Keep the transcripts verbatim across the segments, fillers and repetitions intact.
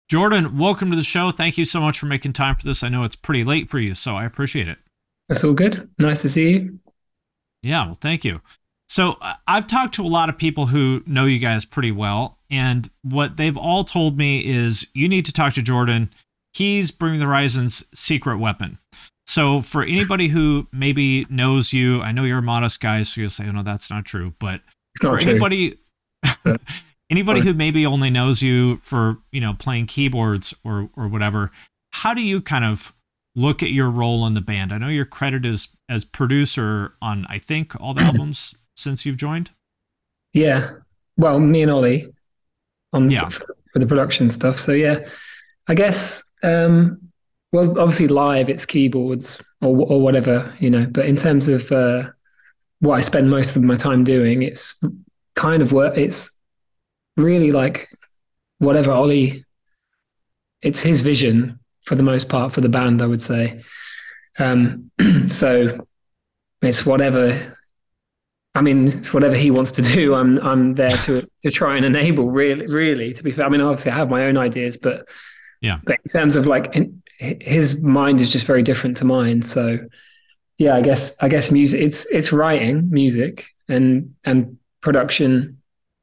Jordan, welcome to the show. Thank you so much for making time for this. I know it's pretty late for you, so I appreciate it. That's all good. Nice to see you. Yeah, well, thank you. So uh, I've talked to a lot of people who know you guys pretty well, and what they've all told me is you need to talk to Jordan. He's Bring the Horizon's secret weapon. So for anybody who maybe knows you, I know you're a modest guy, so you'll say, oh, no, that's not true. But It's not for true. anybody, But- anybody who maybe only knows you for, you know, playing keyboards or, or whatever, how do you kind of look at your role in the band? I know you're credited as, as producer on, I think, all the albums since you've joined. Yeah. Well, me and Ollie on Yeah. for, for the production stuff. So yeah, I guess. Um, well, obviously live it's keyboards or or whatever, you know. But in terms of uh, what I spend most of my time doing, it's kind of work. It's really like whatever Ollie. It's his vision for the most part for the band, I would say. Um, so it's whatever. I mean, it's whatever he wants to do. I'm I'm there to to try and enable. Really, really. To be fair, I mean, obviously I have my own ideas, but Yeah. but in terms of like in, his mind is just very different to mine. So yeah, I guess I guess music. It's it's writing music and and production.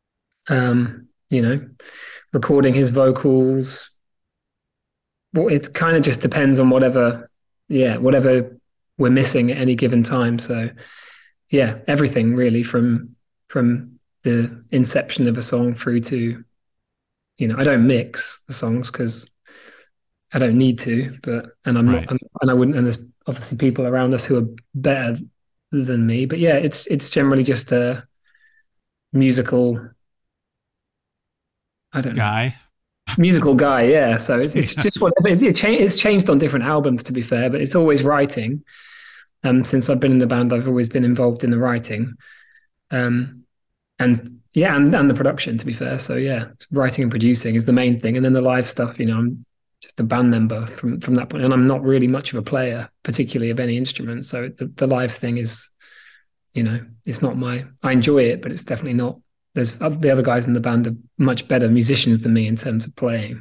Um, you know, recording his vocals. Well, it kind of just depends on whatever. Yeah, whatever we're missing at any given time. So yeah, everything really from from the inception of a song through to, you know, I don't mix the songs because I don't need to, but and I'm Right. not, and I wouldn't, and there's obviously people around us who are better than me, but yeah, it's it's generally just a musical, I don't know, Guy. musical guy, yeah. So it's it's Yeah. just whatever. It, it cha- it's changed on different albums, to be fair, but it's always writing. Um, since I've been in the band, I've always been involved in the writing. Um, and yeah, and, and the production, to be fair. So yeah, writing and producing is the main thing, and then the live stuff. You know, I'm just a band member from from that point, and I'm not really much of a player, particularly of any instrument. So the, the live thing is, you know, it's not my. I enjoy it, but it's definitely not. There's the other guys in the band are much better musicians than me in terms of playing.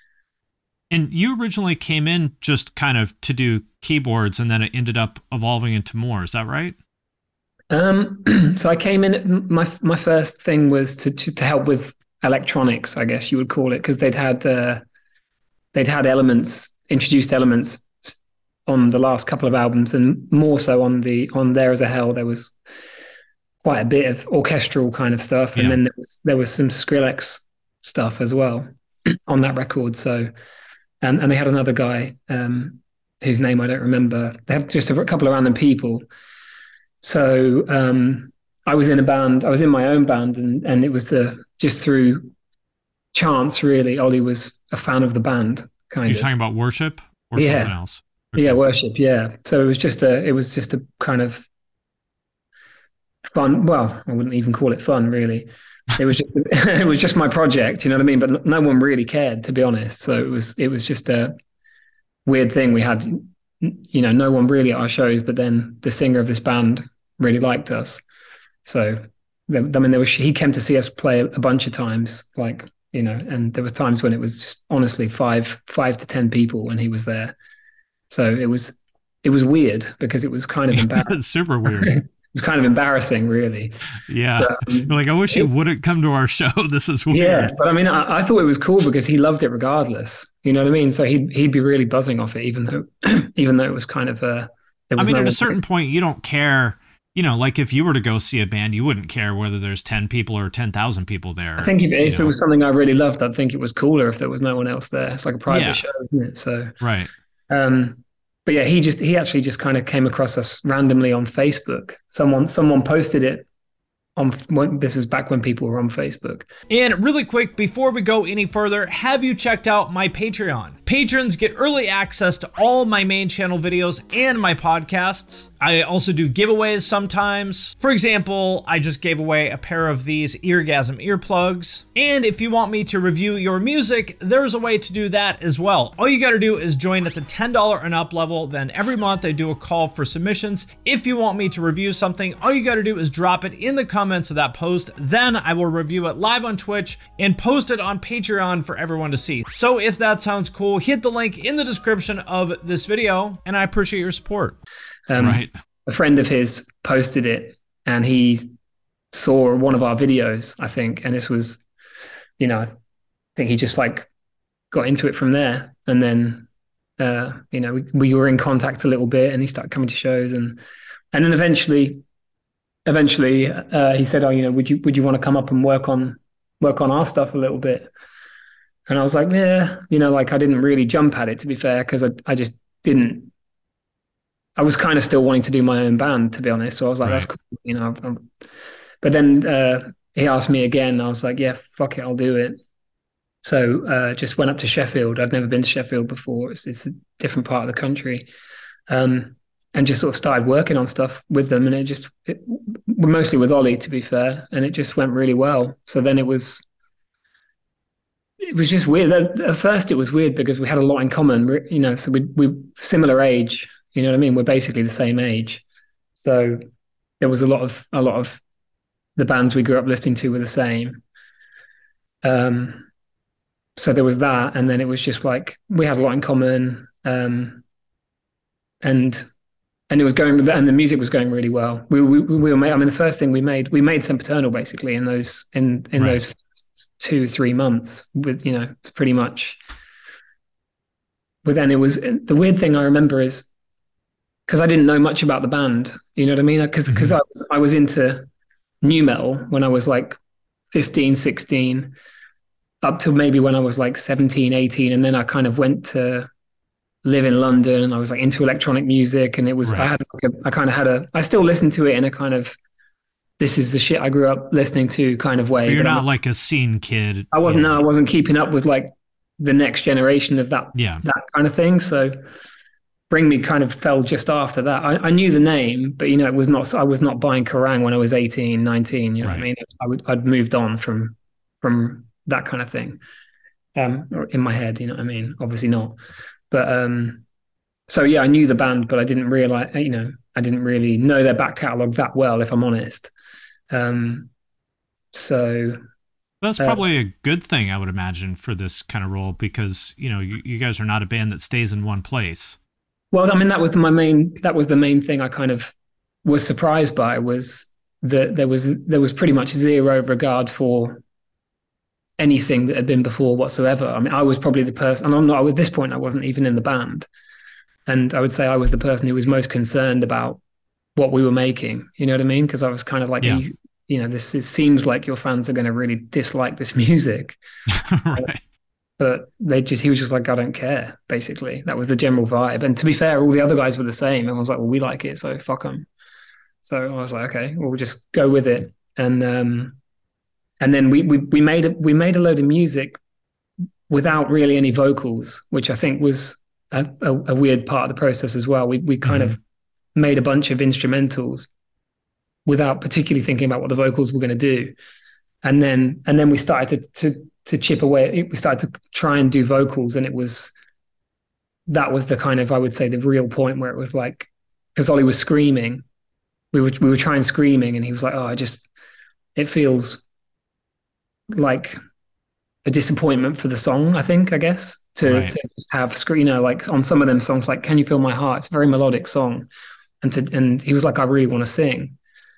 And you originally came in just kind of to do keyboards, and then it ended up evolving into more. Is that right? Um, so I came in. My my first thing was to to, to help with electronics, I guess you would call it, because they'd had uh, they'd had elements introduced elements on the last couple of albums, and more so on the on There Is a Hell. There was quite a bit of orchestral kind of stuff, and Yeah. then there was there was some Skrillex stuff as well on that record. So, and and they had another guy um, whose name I don't remember. They had just a couple of random people. So um, I was in a band. I was in my own band, and and it was the just through chance, really. Ollie was a fan of the band, kind You're of. talking about Worship or Yeah. something else? Yeah, worship. Yeah. So it was just a. It was just a kind of fun. Well, I wouldn't even call it fun, really. It was just it was just my project. You know what I mean? But no one really cared, to be honest. So it was it was just a weird thing. We had, you know, no one really at our shows, but then the singer of this band really liked us. So, I mean, there was he came to see us play a bunch of times, like, you know, and there was times when it was just honestly five five to ten people when he was there. So it was it was weird because it was kind of embarrassing. It's super weird. It was kind of embarrassing, really. Yeah. But, um, You're like, I wish it- you wouldn't come to our show. This is weird. yeah, but I mean, I, I thought it was cool because he loved it regardless. You know what I mean? So he'd he'd be really buzzing off it, even though even though it was kind of uh, there I was mean, no at a one- certain point, you don't care. You know, like if you were to go see a band, you wouldn't care whether there's ten people or ten thousand people there. I think if, you if it know? was something I really loved, I'd think it was cooler if there was no one else there. It's like a private Yeah. show, isn't it? So, Right. um, but yeah, he just he actually just kind of came across us randomly on Facebook. Someone someone posted it on when, this was back when people were on Facebook. And really quick, before we go any further, have you checked out my Patreon? Patrons get early access to all my main channel videos and my podcasts. I also do giveaways sometimes. For example, I just gave away a pair of these Eargasm earplugs. And if you want me to review your music, there's a way to do that as well. All you gotta do is join at the ten dollars and up level. Then every month I do a call for submissions. If you want me to review something, all you gotta do is drop it in the comments of that post. Then I will review it live on Twitch and post it on Patreon for everyone to see. So if that sounds cool, hit the link in the description of this video, and I appreciate your support. Um, right. A friend of his posted it, and he saw one of our videos, I think, and this was, you know, I think he just like got into it from there. And then, uh, you know, we, we were in contact a little bit, and he started coming to shows, and and then eventually, eventually, uh, he said, "Oh, you know, would you would you want to come up and work on work on our stuff a little bit?" And I was like, "Yeah," you know, like I didn't really jump at it, to be fair, because I I just didn't. I was kind of still wanting to do my own band, to be honest. So I was like, right. That's cool, you know. I'm, but then uh, he asked me again. I was like, yeah, fuck it, I'll do it. So uh, just went up to Sheffield. I'd never been to Sheffield before. It's, it's a different part of the country. Um, and just sort of started working on stuff with them. And it just, it, mostly with Ollie, to be fair. And it just went really well. So then it was, it was just weird. At, at first it was weird because we had a lot in common, you know, so we we similar age. You know what I mean? We're basically the same age. So there was a lot of a lot of the bands we grew up listening to were the same. Um, so there was that, and then it was just like we had a lot in common, um, and and it was going, and the music was going really well. We we, we were made, I mean, the first thing we made, we made Sempiternal basically in those in in right. those first two three months. With you know, it's pretty much. But then it was the weird thing I remember is. Because I didn't know much about the band, you know what I mean? Because because mm-hmm. I was I was into nu metal when I was like fifteen, sixteen, up to maybe when I was like seventeen, eighteen, and then I kind of went to live in London, and I was like into electronic music, and it was right. I had like a, I kind of had a I still listen to it in a kind of this is the shit I grew up listening to kind of way. But you're but not I'm, like a scene kid. I wasn't. No, I wasn't keeping up with like the next generation of that yeah. that kind of thing. So. Bring Me kind of fell just after that. I, I knew the name, but you know, it was not. I was not buying Kerrang when I was eighteen, nineteen. You know right. what I mean? I would, I'd moved on from from that kind of thing. Um, in my head, you know what I mean? Obviously not. But um, so yeah, I knew the band, but I didn't realize. You know, I didn't really know their back catalogue that well, if I'm honest. Um, so. That's probably uh, a good thing, I would imagine, for this kind of role, because you know, you, you guys are not a band that stays in one place. Well, I mean, that was my main. That was the main thing I kind of was surprised by was that there was there was pretty much zero regard for anything that had been before whatsoever. I mean, I was probably the person, and I'm not at this point. I wasn't even in the band, and I would say I was the person who was most concerned about what we were making. You know what I mean? Because I was kind of like, yeah. you, you know, this it seems like your fans are going to really dislike this music, right? But they just, he was just like, I don't care, basically. That was the general vibe. And to be fair, all the other guys were the same. Everyone was like, well, we like it, so fuck them. So I was like, okay, well, we'll just go with it. And um, and then we we we made a, we made a load of music without really any vocals, which I think was a, a, a weird part of the process as well. We we kind mm-hmm. of made a bunch of instrumentals without particularly thinking about what the vocals were going to do. And then and then we started to to to chip away. We started to try and do vocals, and it was that was the kind of, I would say, the real point where it was like, because Ollie was screaming, we were we were trying screaming, and he was like, "Oh, I just it feels like a disappointment for the song." I think, I guess, to right. to just have scream, you know, like on some of them songs, like "Can You Feel My Heart?" It's a very melodic song, and to and he was like, "I really want to sing."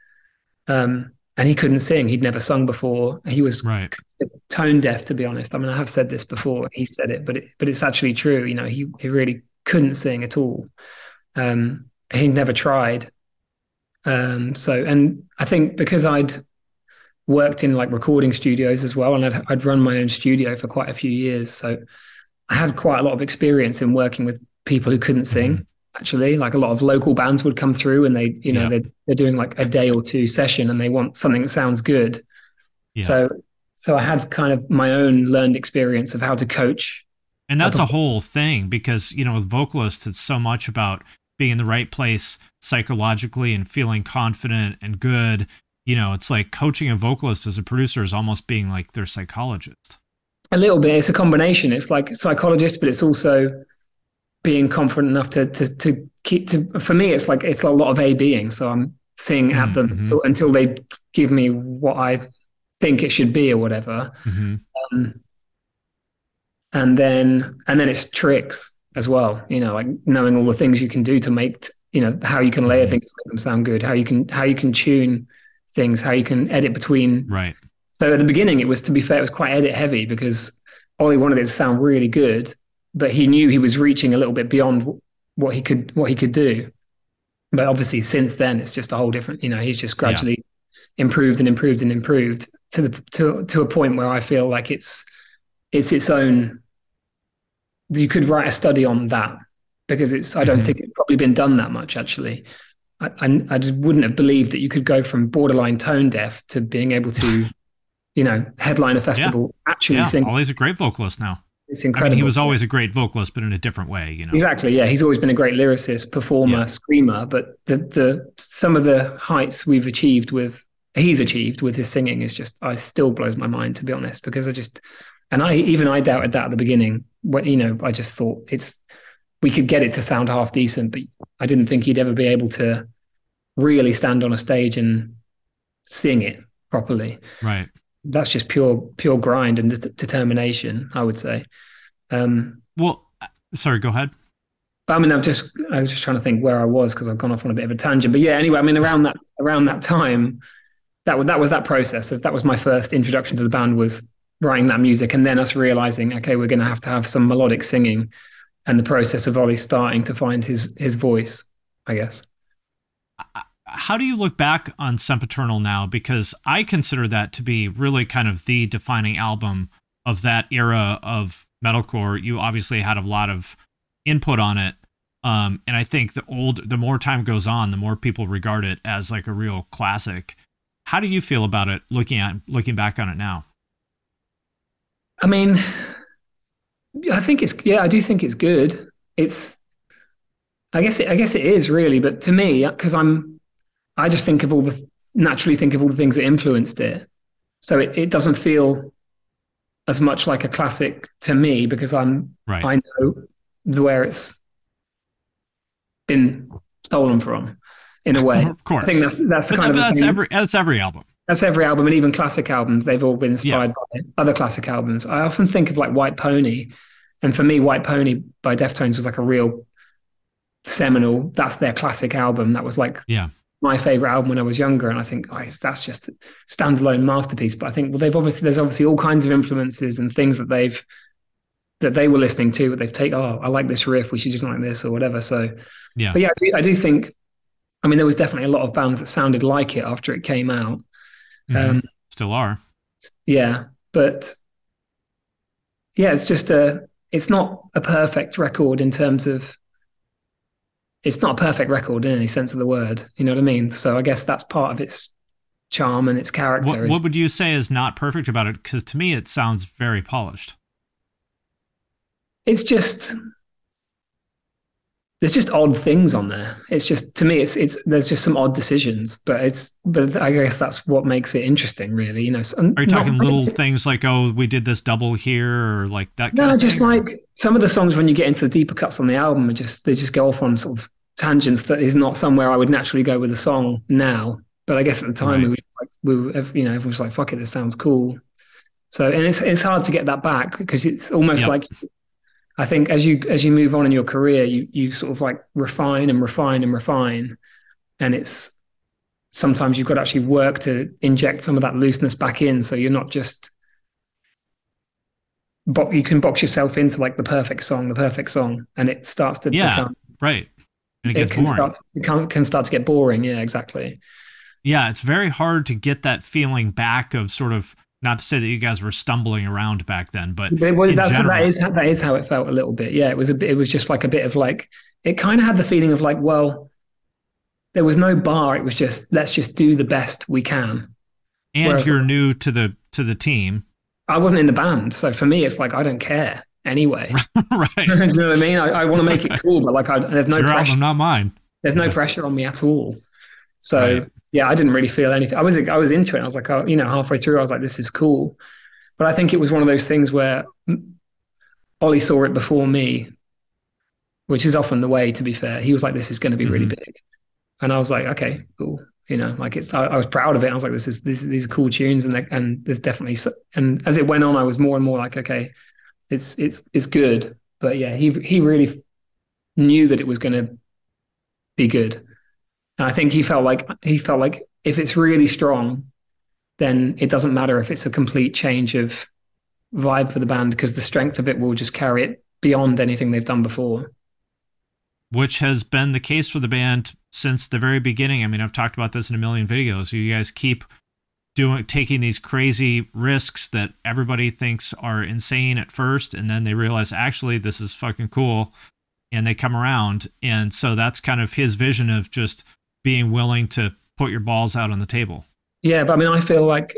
Um. And he couldn't sing. He'd never sung before. He was right. tone deaf, to be honest. I mean, I have said this before. He said it, but it, but it's actually true. You know, he he really couldn't sing at all. Um, he never tried. Um, so, and I think because I'd worked in like recording studios as well, and I'd I'd run my own studio for quite a few years, so I had quite a lot of experience in working with people who couldn't sing. Mm-hmm. Actually, like a lot of local bands would come through, and they, you know, yeah. they're, they're doing like a day or two session, and they want something that sounds good. Yeah. So, so I had kind of my own learned experience of how to coach And that's a whole thing because, you know, with vocalists, it's so much about being in the right place psychologically and feeling confident and good. You know, it's like coaching a vocalist as a producer is almost being like their psychologist. A little bit. It's a combination. It's like psychologist, but it's also being confident enough to to to keep to. For me, it's like it's a lot of A Bing. So I'm singing at them mm-hmm. until, until they give me what I think it should be or whatever. Mm-hmm. Um, and then and then it's tricks as well. You know, like knowing all the things you can do to make t- you know how you can layer mm-hmm. things to make them sound good. How you can how you can tune things. How you can edit between. Right. So at the beginning, it was, to be fair, it was quite edit heavy because Ollie wanted it to sound really good, but he knew he was reaching a little bit beyond what he could what he could do. But obviously, since then, it's just a whole different. You know, he's just gradually yeah. improved and improved and improved to the to to a point where I feel like it's it's its own. You could write a study on that because it's. I don't mm-hmm. think it's probably been done that much actually. I, I I just wouldn't have believed that you could go from borderline tone deaf to being able to. You know, headline a festival, yeah. actually yeah. sing. Ollie's a great vocalist now. It's incredible. I mean, he was always a great vocalist, but in a different way, you know. Exactly, yeah. He's always been a great lyricist, performer, yeah. screamer, but the the some of the heights we've achieved with he's achieved with his singing is just I still blows my mind, to be honest, because I just and I even I doubted that at the beginning. When you know, I just thought it's we could get it to sound half decent, but I didn't think he'd ever be able to really stand on a stage and sing it properly. Right. That's just pure pure grind and de- determination, I would say. Um, well, sorry, go ahead. I mean, I'm just I was just trying to think where I was because I've gone off on a bit of a tangent. But yeah, anyway, I mean, around that around that time, that was that was that process of that was my first introduction to the band was writing that music, and then us realizing, okay, we're going to have to have some melodic singing, and the process of Ollie starting to find his his voice, I guess. How do you look back on Sempiternal now? Because I consider that to be really kind of the defining album of that era of metalcore. You obviously had a lot of input on it. Um, and I think the old, the more time goes on, the more people regard it as like a real classic. How do you feel about it looking at, looking back on it now? I mean, I think it's, yeah, I do think it's good. It's, I guess it, I guess it is really, but to me, because I'm, I just think of all the naturally think of all the things that influenced it. So it, it doesn't feel as much like a classic to me because I'm right. I know where it's been stolen from in a way. Of course. I think that's that's the but kind that, of that's thing. every that's every album. That's every album, and even classic albums, they've all been inspired yeah. by other classic albums. I often think of like White Pony, and for me, White Pony by Deftones was like a real seminal. That's their classic album. That was like yeah. my favorite album when I was younger, and I think oh, that's just a standalone masterpiece. But I think well, they've obviously there's obviously all kinds of influences and things that they've that they were listening to. But they've taken oh, I like this riff. We should just like this or whatever. So yeah, but yeah, I do, I do think. I mean, there was definitely a lot of bands that sounded like it after it came out. Mm-hmm. Um, Still are. Yeah, but yeah, it's just a. It's not a perfect record in terms of. It's not a perfect record in any sense of the word. You know what I mean? So I guess that's part of its charm and its character. What, what would you say is not perfect about it? Because to me, it sounds very polished. It's just, there's just odd things on there. It's just, to me, it's, it's, there's just some odd decisions, but it's, but I guess that's what makes it interesting, really. You know, are you talking not, little things like, oh, we did this double here or like that? Kind no, of just thing? like some of the songs when you get into the deeper cuts on the album are just, they just go off on sort of tangents that is not somewhere I would naturally go with a song now. But I guess at the time right. we were like, we were, you know, everyone was like, fuck it, this sounds cool. So, and it's, it's hard to get that back because it's almost yep. like, I think as you as you move on in your career, you you sort of like refine and refine and refine, and it's sometimes you've got to actually work to inject some of that looseness back in, so you're not just bo- you can box yourself into like the perfect song, the perfect song, and it starts to yeah become, right, and it gets it can boring. Start to, it can, can start to get boring. Yeah, exactly. Yeah, it's very hard to get that feeling back of sort of. Not to say that you guys were stumbling around back then, but well, that's, general, that is that is how it felt a little bit. Yeah, it was a bit. It was just like a bit of like it kind of had the feeling of like, well, there was no bar. It was just let's just do the best we can. And Whereas you're new to the to the team. I wasn't in the band, so for me, it's like I don't care. anyway. Right. Do you know what I mean? I, I want to make it cool, but like I, there's It's no your pressure. album, not mine. There's no Yeah. pressure on me at all. So Right. yeah, I didn't really feel anything. I was I was into it. I was like, oh, you know, halfway through, I was like, this is cool. But I think it was one of those things where Ollie saw it before me, which is often the way, to be fair. He was like, this is going to be really Mhm. big. And I was like, okay, cool. You know, like it's, I, I was proud of it. I was like, this is, this, these are cool tunes. And, they, and there's definitely, and as it went on, I was more and more like, okay, it's, it's, it's good. But yeah, he, he really knew that it was going to be good. And I think he felt like, he felt like if it's really strong, then it doesn't matter if it's a complete change of vibe for the band, because the strength of it will just carry it beyond anything they've done before. Which has been the case for the band since the very beginning. I mean, I've talked about this in a million videos. You guys keep doing, taking these crazy risks that everybody thinks are insane at first, and then they realize, actually, this is fucking cool, and they come around. And so that's kind of his vision of just being willing to put your balls out on the table. Yeah, but I mean, I feel like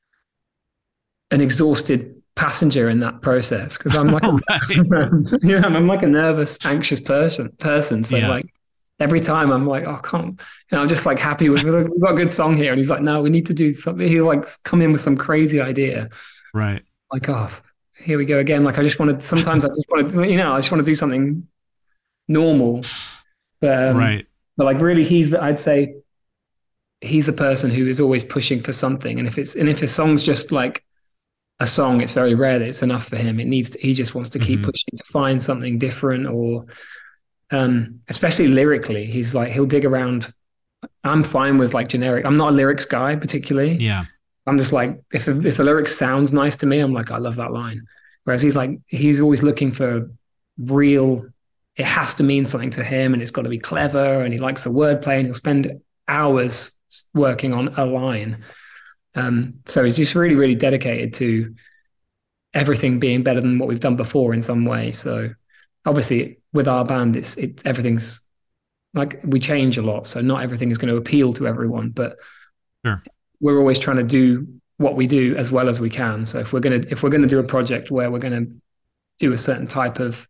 an exhausted passenger in that process, because I'm like, right. you know, I'm like a nervous, anxious person. Person, so yeah. like every time I'm like, oh, I can't. You know, I'm just like happy with, we've got a good song here, and he's like, no, we need to do something. He like come in with some crazy idea, right? Like, oh, here we go again. Like, I just want to. Sometimes I just want to, you know, I just want to do something normal, but um, right. But like, really, he's the, I'd say. He's the person who is always pushing for something. And if it's, and if a song's just like a song, it's very rare that it's enough for him. It needs to, he just wants to keep mm-hmm. pushing to find something different, or, um, especially lyrically, he's like, he'll dig around. I'm fine with like generic. I'm not a lyrics guy particularly. Yeah. I'm just like, if, if the lyrics sounds nice to me, I'm like, I love that line. Whereas he's like, he's always looking for real, it has to mean something to him, and it's got to be clever, and he likes the wordplay, and he'll spend hours working on a line. Um, so he's just really, really dedicated to everything being better than what we've done before in some way. So obviously with our band, it's it everything's like, we change a lot. So not everything is going to appeal to everyone, but sure. we're always trying to do what we do as well as we can. So if we're going to, if we're going to do a project where we're going to do a certain type of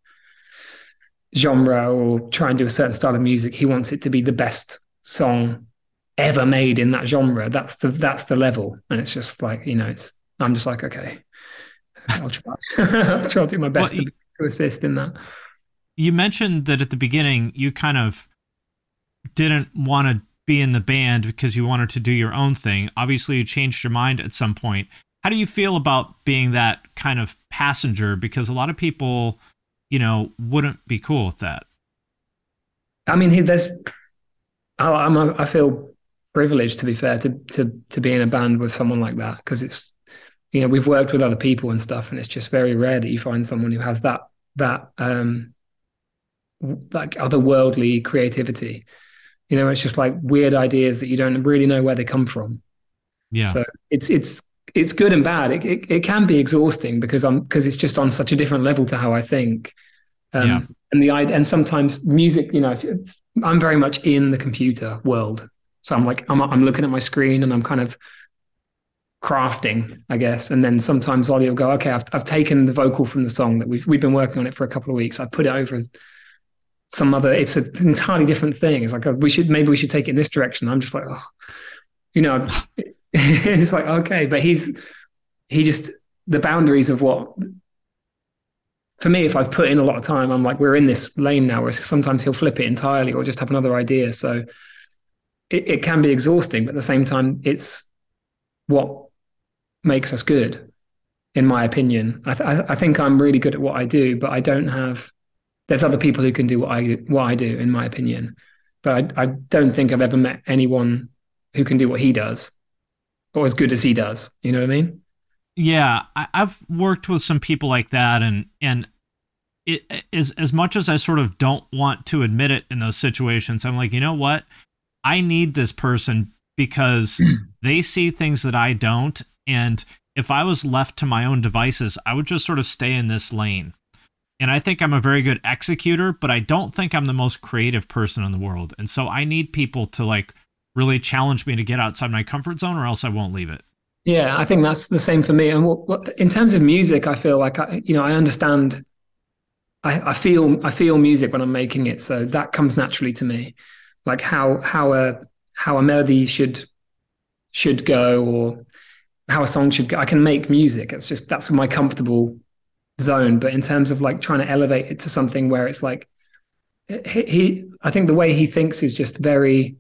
genre or try and do a certain style of music, he wants it to be the best song ever made in that genre. That's the that's the level. And it's just like, you know, it's I'm just like, okay, I'll try. I'll try to do my best well, to, to assist in that. You mentioned that at the beginning you kind of didn't want to be in the band because you wanted to do your own thing. Obviously you changed your mind at some point. How do you feel about being that kind of passenger? Because a lot of people, you know, wouldn't be cool with that. I mean, there's I, I'm I feel privileged, to be fair, to to to be in a band with someone like that, because it's, you know, we've worked with other people and stuff, and it's just very rare that you find someone who has that that um like otherworldly creativity. You know, it's just like weird ideas that you don't really know where they come from. Yeah. So it's it's it's good and bad. It it, it can be exhausting because I'm because it's just on such a different level to how I think. Um, yeah. And the and sometimes music, you know, if, I'm very much in the computer world. So I'm like, I'm I'm looking at my screen and I'm kind of crafting, I guess. And then sometimes Ollie will go, okay, I've I've taken the vocal from the song that we've we've been working on it for a couple of weeks. I put it over some other. It's an entirely different thing. It's like, we should maybe we should take it in this direction. I'm just like, oh, you know, it's, it's like, okay, but he's he just the boundaries of what. For me, if I've put in a lot of time, I'm like, we're in this lane now, where sometimes he'll flip it entirely or just have another idea. So it, it can be exhausting, but at the same time, it's what makes us good, in my opinion. I, th- I think I'm really good at what I do, but I don't have, there's other people who can do what I, what I do, in my opinion. But I, I don't think I've ever met anyone who can do what he does or as good as he does. You know what I mean? Yeah, I, I've worked with some people like that, and and it is, as much as I sort of don't want to admit it in those situations, I'm like, you know what? I need this person because they see things that I don't, and if I was left to my own devices, I would just sort of stay in this lane. And I think I'm a very good executor, but I don't think I'm the most creative person in the world. And so I need people to like really challenge me to get outside my comfort zone, or else I won't leave it. Yeah, I think that's the same for me. And what, what, in terms of music, I feel like I, you know, I understand I, I feel I feel music when I'm making it, so that comes naturally to me, like how how a how a melody should should go, or how a song should go. I can make music. It's just that's my comfortable zone. But in terms of like trying to elevate it to something where it's like he, he I think the way he thinks is just very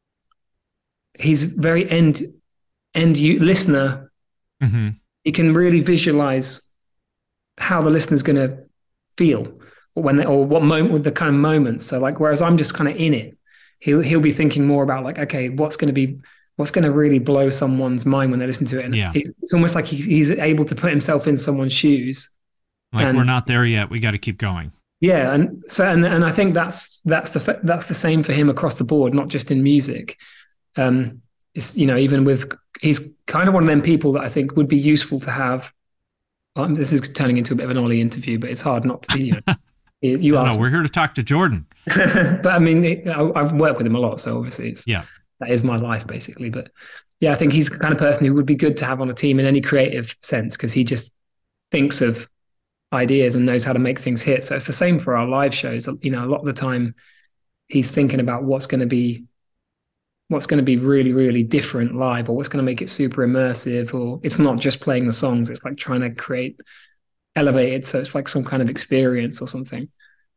he's very end end you listener. Mm-hmm. He can really visualize how the listener's going to feel, or when they, or what moment with the kind of moments. So like, whereas I'm just kind of in it, he'll he'll be thinking more about like, okay, what's going to be what's going to really blow someone's mind when they listen to it. And yeah. it's almost like he's he's able to put himself in someone's shoes. Like, and, we're not there yet. We got to keep going. Yeah, and so and and I think that's that's the that's the same for him across the board, not just in music. Um, it's, you know, even with he's kind of one of them people that I think would be useful to have. Um, this is turning into a bit of an Ollie interview, but it's hard not to. You know, you no, ask. No, we're here to talk to Jordan. But I mean, it, I, I've worked with him a lot, so obviously, it's, yeah, that is my life basically. But yeah, I think he's the kind of person who would be good to have on a team in any creative sense, because he just thinks of ideas and knows how to make things hit. So it's the same for our live shows. You know, a lot of the time, he's thinking about what's going to be what's going to be really, really different live, or what's going to make it super immersive, or it's not just playing the songs. It's like trying to create elevated. So it's like some kind of experience or something.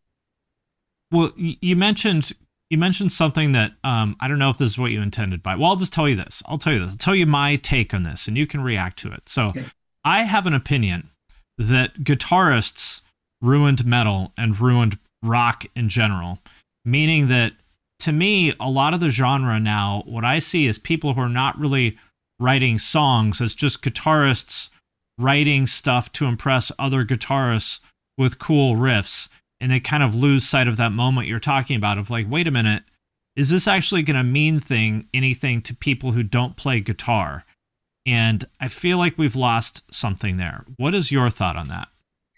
Well, you mentioned, you mentioned something that, um, I don't know if this is what you intended by, well, I'll just tell you this. I'll tell you this. I'll tell you my take on this and you can react to it. So okay. I have an opinion that guitarists ruined metal and ruined rock in general, meaning that to me, a lot of the genre now, what I see is people who are not really writing songs. It's just guitarists writing stuff to impress other guitarists with cool riffs. And they kind of lose sight of that moment you're talking about of like, wait a minute, is this actually going to mean thing, anything to people who don't play guitar? And I feel like we've lost something there. What is your thought on that?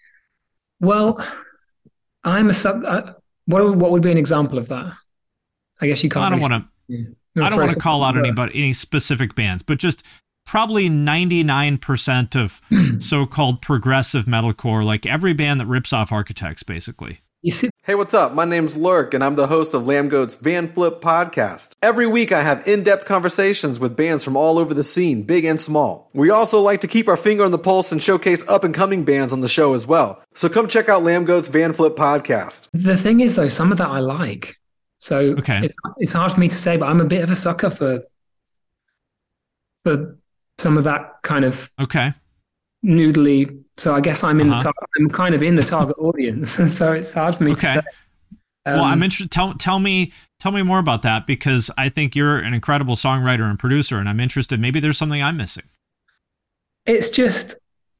Well, I'm a sub. Uh, what what would be an example of that? I guess you can't. I don't want to. Yeah. I don't want to call out anybody, any specific bands, but just probably ninety-nine percent of so-called progressive metalcore, like every band that rips off Architects, basically. You see. Hey, what's up? My name's Lurk, and I'm the host of Lambgoat's Van Flip podcast. Every week, I have in-depth conversations with bands from all over the scene, big and small. We also like to keep our finger on the pulse and showcase up-and-coming bands on the show as well. So come check out Lambgoat's Van Flip podcast. The thing is, though, some of that I like. So okay. it's, it's hard for me to say, but I'm a bit of a sucker for for some of that kind of okay noodly. So I guess I'm in uh-huh. the tar- I'm kind of in the target audience. So it's hard for me okay. to say. Um, well, I'm interested. Tell tell me tell me more about that, because I think you're an incredible songwriter and producer, and I'm interested. Maybe there's something I'm missing. It's just,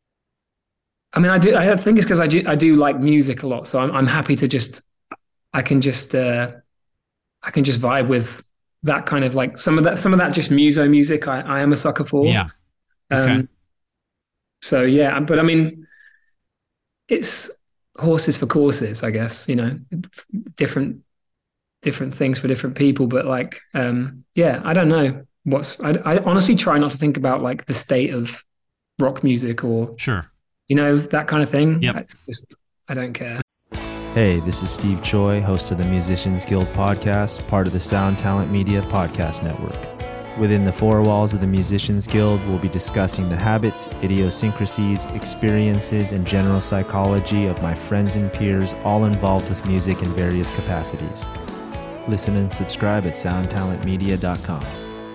I mean, I do. I think it's because I do. I do like music a lot, so I'm I'm happy to just. I can just. Uh, I can just vibe with that kind of like some of that, some of that just muso music. I, I am a sucker for. Yeah. Okay. Um, so yeah, but I mean, it's horses for courses, I guess, you know, different, different things for different people. But like, um, yeah, I don't know what's, I, I honestly try not to think about like the state of rock music or, sure, you know, that kind of thing. Yep. It's just, I don't care. Hey, this is Steve Choi, host of the Musicians Guild podcast, part of the Sound Talent Media podcast network. Within the four walls of the Musicians Guild, we'll be discussing the habits, idiosyncrasies, experiences, and general psychology of my friends and peers, all involved with music in various capacities. Listen and subscribe at sound talent media dot com.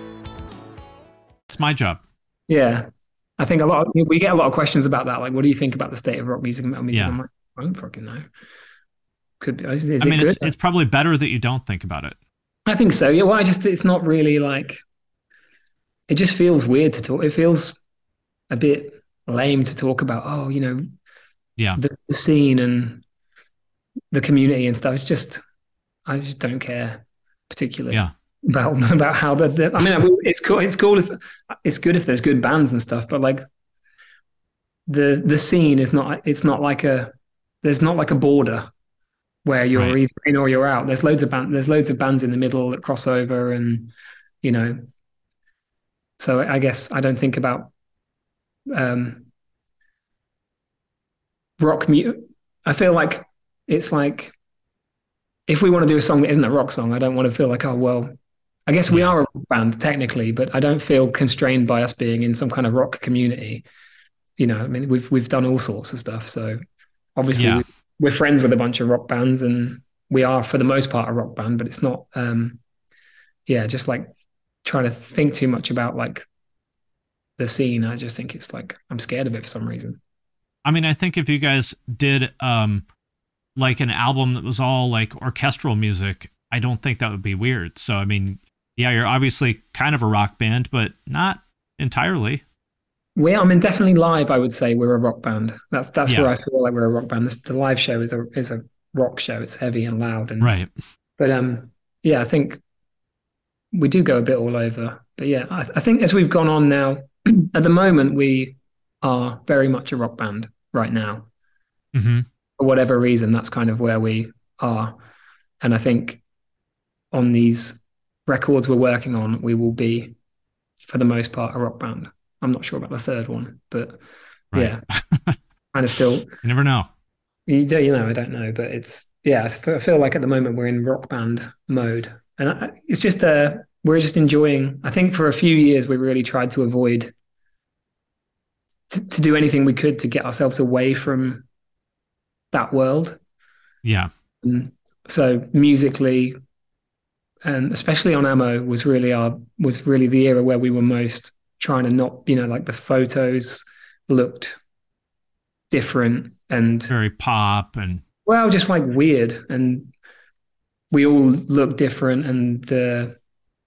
It's my job. Yeah. I think a lot of, we get a lot of questions about that. Like, what do you think about the state of rock music and metal music? Yeah. I'm like, I don't fucking know. Could be. Is I it mean, good? it's it's probably better that you don't think about it. I think so. Yeah. Well, I just, it's not really like, it just feels weird to talk. It feels a bit lame to talk about, oh, you know, yeah, the, the scene and the community and stuff. It's just, I just don't care particularly yeah. about, about how the, the, I mean, it's cool. It's cool if it's good if there's good bands and stuff, but like the, the scene is not, it's not like a, there's not like a border where you're right. either in or you're out. There's loads of band, there's loads of bands in the middle that cross over, and you know. So I guess I don't think about um, rock music. I feel like it's like if we want to do a song that isn't a rock song, I don't want to feel like, oh well, I guess we are a rock band technically, but I don't feel constrained by us being in some kind of rock community. You know, I mean, we've we've done all sorts of stuff. So obviously Yeah. we, we're friends with a bunch of rock bands, and we are for the most part a rock band, but it's not. Um, yeah, just like trying to think too much about like the scene. I just think it's like I'm scared of it for some reason. I mean, I think if you guys did um like an album that was all like orchestral music, I don't think that would be weird. So I mean, yeah, you're obviously kind of a rock band, but not entirely. We, I mean, definitely live. I would say we're a rock band. That's that's Yeah. where I feel like we're a rock band. This, the live show is a is a rock show. It's heavy and loud, and Right. but um, yeah, I think we do go a bit all over. But yeah, I, I think as we've gone on now, at the moment we are very much a rock band right now. Mm-hmm. For whatever reason, that's kind of where we are, and I think on these records we're working on, we will be, for the most part, a rock band. I'm not sure about the third one, but Right. yeah, kind of still. You never know. You do, you know, I don't know, but it's yeah. I f- I feel like at the moment we're in rock band mode, and I, it's just uh we're just enjoying. I think for a few years we really tried to avoid to, to do anything we could to get ourselves away from that world. Yeah. And so musically, and especially on Ammo, was really our was really the era where we were most trying to not, you know, like the photos looked different and Very pop and well, just like weird, and we all looked different, and the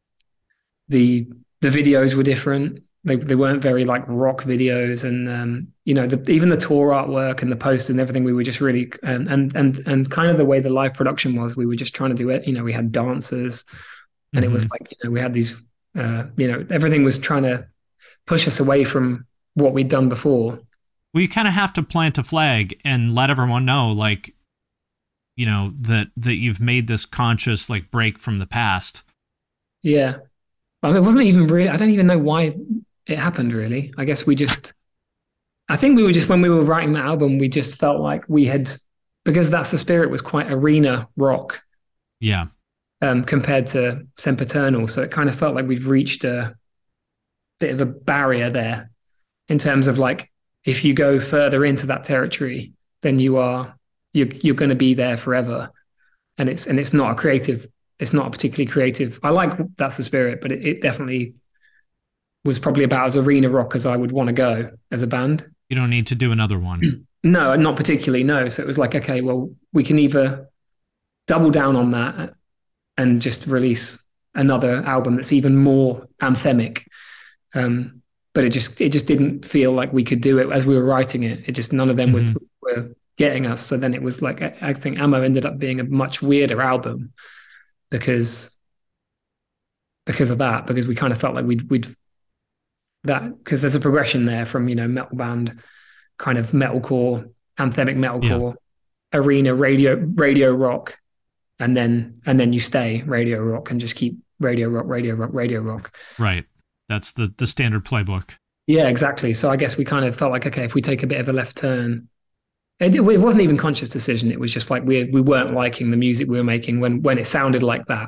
the the videos were different. They they weren't very like rock videos, and um, you know, the, even the tour artwork and the posters and everything. We were just really and and and and kind of the way the live production was. We were just trying to do it. You know, we had dancers, and mm-hmm. it was like, you know, we had these. Uh, you know, everything was trying to push us away from what we'd done before. Well, you kind of have to plant a flag and let everyone know, like, you know, that that you've made this conscious like break from the past. Yeah, I mean, it wasn't even really. I don't even know why it happened. Really, I guess we just. I think we were just when we were writing the album, we just felt like we had, because That's the Spirit was quite arena rock. Yeah. Um, compared to Sempiternal, so it kind of felt like we've reached a bit of a barrier there, in terms of like, if you go further into that territory, then you are you're you're going to be there forever, and it's and it's not a creative, it's not a particularly creative. I like That's the Spirit, but it, it definitely was probably about as arena rock as I would want to go as a band. You don't need to do another one. No, not particularly. No, so it was like, okay, well, we can either double down on that and just release another album that's even more anthemic. Um, but it just it just didn't feel like we could do it as we were writing it. It just, none of them mm-hmm. were, were getting us. So then it was like, I, I think Ammo ended up being a much weirder album because because of that, because we kind of felt like we'd we'd that because there's a progression there from, you know, metal band, kind of metalcore, anthemic metalcore, yeah. arena radio radio rock, and then and then you stay radio rock and just keep radio rock, radio rock, radio rock. Right. That's the the standard playbook. Yeah, exactly. So I guess we kind of felt like, okay, if we take a bit of a left turn, it, it wasn't even a conscious decision. It was just like we we weren't liking the music we were making when when it sounded like that.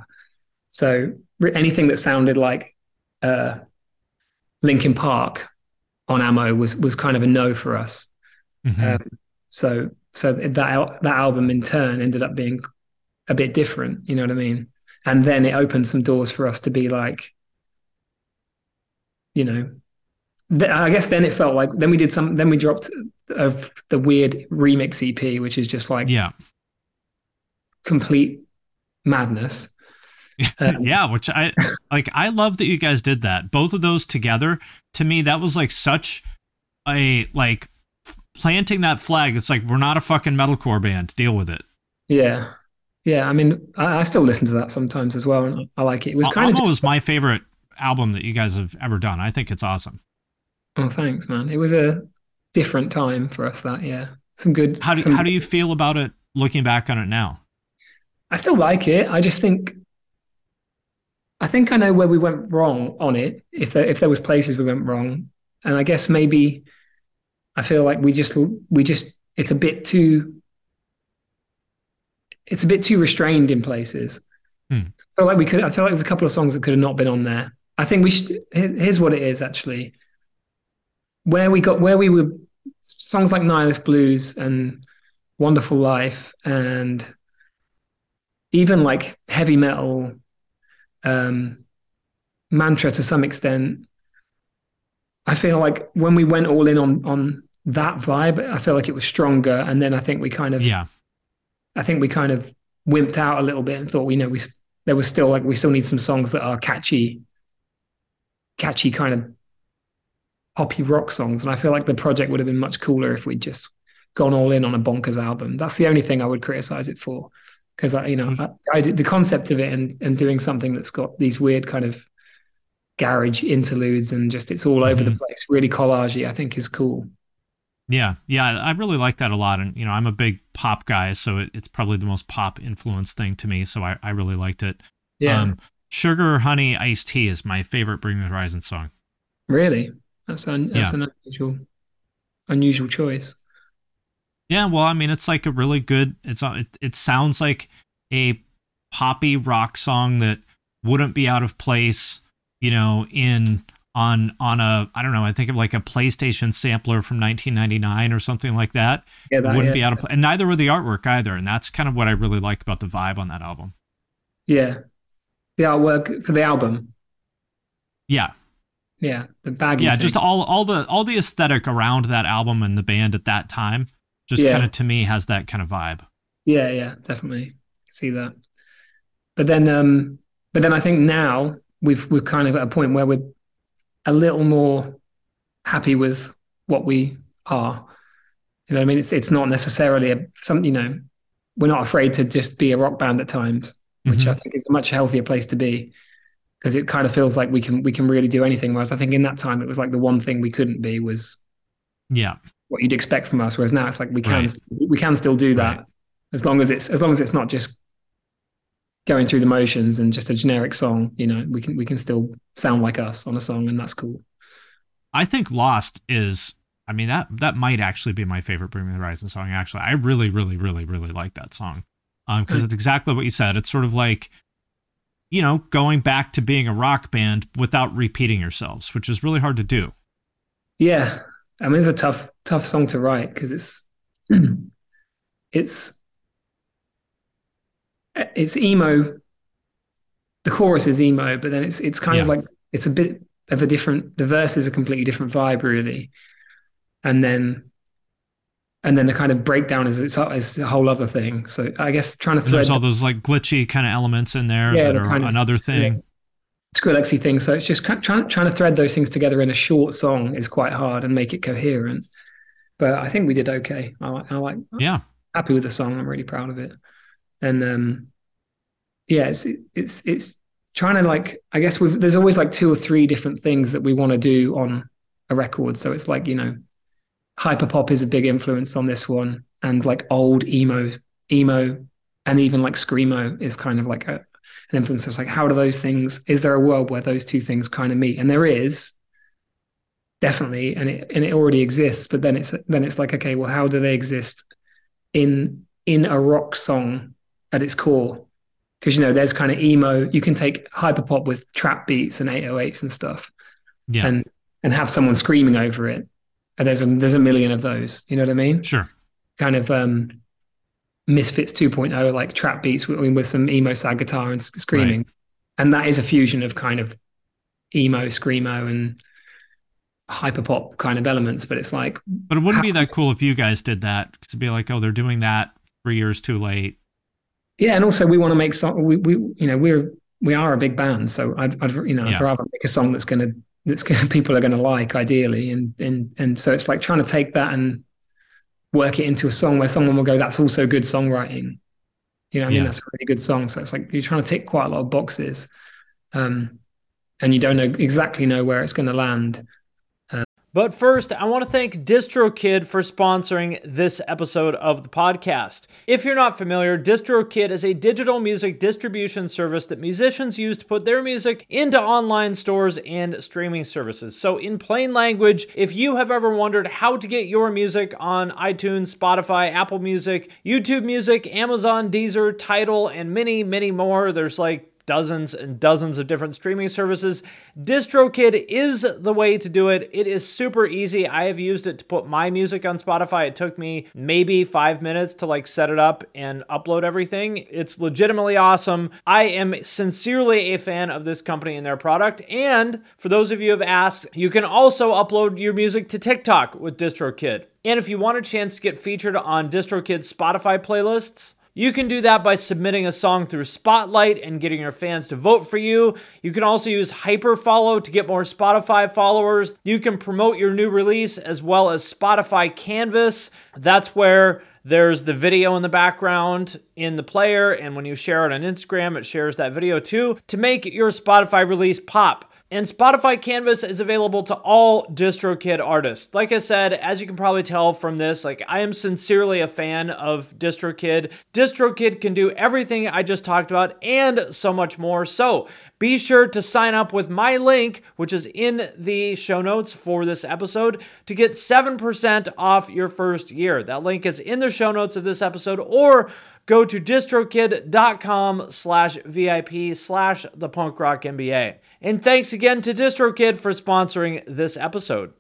So anything that sounded like uh, Linkin Park on Ammo was was kind of a no for us. Mm-hmm. Um, so so that that album in turn ended up being a bit different. You know what I mean? And then it opened some doors for us to be like, you know, th- I guess then it felt like, then we did some, then we dropped of the weird remix E P, which is just like, yeah, complete madness. Um, yeah, which I like. I love that you guys did that. Both of those together, to me, that was like such a like planting that flag. It's like, we're not a fucking metalcore band. Deal with it. Yeah, yeah. I mean, I, I still listen to that sometimes as well, and I like it. It was kind Almo of just, was my favorite album that you guys have ever done. I think it's awesome. Oh, thanks, man. It was a different time for us. That yeah, some good. How do some, how do you feel about it looking back on it now? I still like it. I just think. I think I know where we went wrong on it. If there if there was places we went wrong, and I guess maybe I feel like we just we just it's a bit too it's a bit too restrained in places. Hmm. I feel like we could. I feel like there's a couple of songs that could have not been on there. I think we should. Here's what it is actually. Where we got where we were songs like Nihilist Blues and Wonderful Life and even like heavy metal, um, Mantra to some extent. I feel like when we went all in on on that vibe, I feel like it was stronger. And then I think we kind of, yeah, I think we kind of wimped out a little bit and thought, we know, we there was still like we still need some songs that are catchy, catchy kind of poppy rock songs. And I feel like the project would have been much cooler if we'd just gone all in on a bonkers album. That's the only thing I would criticize it for, because I, you know, I, I did the concept of it and and doing something that's got these weird kind of garage interludes and just it's all over mm-hmm. the place, really collagey, I think is cool. Yeah, yeah, I really like that a lot. And, you know, I'm a big pop guy, so it, it's probably the most pop influenced thing to me. So I, I really liked it. Yeah. Um, Sugar Honey Iced Tea is my favorite Bring Me the Horizon song. Really? That's, un, that's yeah. an unusual, unusual choice. Yeah, well, I mean, it's like a really good, it's it, it sounds like a poppy rock song that wouldn't be out of place, you know, in on on a, I don't know, I think of like a PlayStation sampler from nineteen ninety-nine or something like that. Yeah, that it wouldn't yeah. be out of place. And neither would the artwork either. And that's kind of what I really like about the vibe on that album. Yeah. The artwork for the album. Yeah. Yeah. The baggy Yeah, thing. just all all the all the aesthetic around that album and the band at that time just yeah. kind of to me has that kind of vibe. Yeah, yeah, definitely. See that. But then um but then I think now we've we're kind of at a point where we're a little more happy with what we are. You know what I mean? It's it's not necessarily a some, you know, we're not afraid to just be a rock band at times, which mm-hmm. I think is a much healthier place to be, because it kind of feels like we can we can really do anything. Whereas I think in that time it was like the one thing we couldn't be was yeah what you'd expect from us. Whereas now it's like we can right. we can still do that right. as long as it's as long as it's not just going through the motions and just a generic song. You know, we can we can still sound like us on a song, and that's cool. I think Lost is, I mean, that that might actually be my favorite Bring Me the Horizon song. Actually, I really, really, really, really like that song. Um, because it's exactly what you said. It's sort of like, you know, going back to being a rock band without repeating yourselves, which is really hard to do. Yeah, I mean, it's a tough, tough song to write because it's, it's, it's emo. The chorus is emo, but then it's it's kind yeah. of like it's a bit of a different. The verse is a completely different vibe, really, and then. And then the kind of breakdown is it's, it's a whole other thing. So I guess trying to thread... There's all those like glitchy kind of elements in there yeah, that the are kind of, another thing. Yeah, Skrillexy thing. So it's just trying, trying to thread those things together in a short song is quite hard and make it coherent. But I think we did okay. I, I like... Yeah. I'm happy with the song. I'm really proud of it. And um, yeah, it's, it's, it's trying to like... I guess we've, there's always like two or three different things that we want to do on a record. So it's like, you know... Hyperpop is a big influence on this one, and like old emo, emo, and even like screamo is kind of like a, an influence. It's like, how do those things? Is there a world where those two things kind of meet? And there is, definitely, and it and it already exists. But then it's then it's like, okay, well, how do they exist in in a rock song at its core? Because you know, there's kind of emo. You can take hyperpop with trap beats and eight oh eights and stuff, yeah, and and have someone screaming over it. And there's a there's a million of those. You know what I mean? Sure. Kind of um, Misfits two point oh, like trap beats with, with some emo sad guitar and screaming. Right. And that is a fusion of kind of emo, screamo, and hyperpop kind of elements. But it's like... But it wouldn't how, be that cool if you guys did that. To be like, oh, they're doing that three years too late. Yeah, and also we want to make song. We, we you know, we're we are a big band. So I'd, I'd you know, yeah. I'd rather make a song that's going to... that's gonna, people are going to like ideally, and and and so it's like trying to take that and work it into a song where someone will go, that's also good songwriting, you know what I mean? Yeah. That's a really good song. So it's like you're trying to tick quite a lot of boxes, um and you don't know exactly know where it's going to land. uh, But first, I want to thank DistroKid for sponsoring this episode of the podcast. If you're not familiar, DistroKid is a digital music distribution service that musicians use to put their music into online stores and streaming services. So in plain language, if you have ever wondered how to get your music on iTunes, Spotify, Apple Music, YouTube Music, Amazon, Deezer, Tidal, and many, many more, there's like dozens and dozens of different streaming services, DistroKid is the way to do it. It is super easy. I have used it to put my music on Spotify. It took me maybe five minutes to like set it up and upload everything. It's legitimately awesome. I am sincerely a fan of this company and their product. And for those of you who have asked, you can also upload your music to TikTok with DistroKid. And if you want a chance to get featured on DistroKid's Spotify playlists, you can do that by submitting a song through Spotlight and getting your fans to vote for you. You can also use Hyperfollow to get more Spotify followers. You can promote your new release as well as Spotify Canvas. That's where there's the video in the background in the player, and when you share it on Instagram, it shares that video too to make your Spotify release pop. And Spotify Canvas is available to all DistroKid artists. Like I said, as you can probably tell from this, like I am sincerely a fan of DistroKid. DistroKid can do everything I just talked about and so much more. So be sure to sign up with my link, which is in the show notes for this episode, to get seven percent off your first year. That link is in the show notes of this episode, or go to distrokid.com slash VIP slash the punk rock MBA. And thanks again to DistroKid for sponsoring this episode.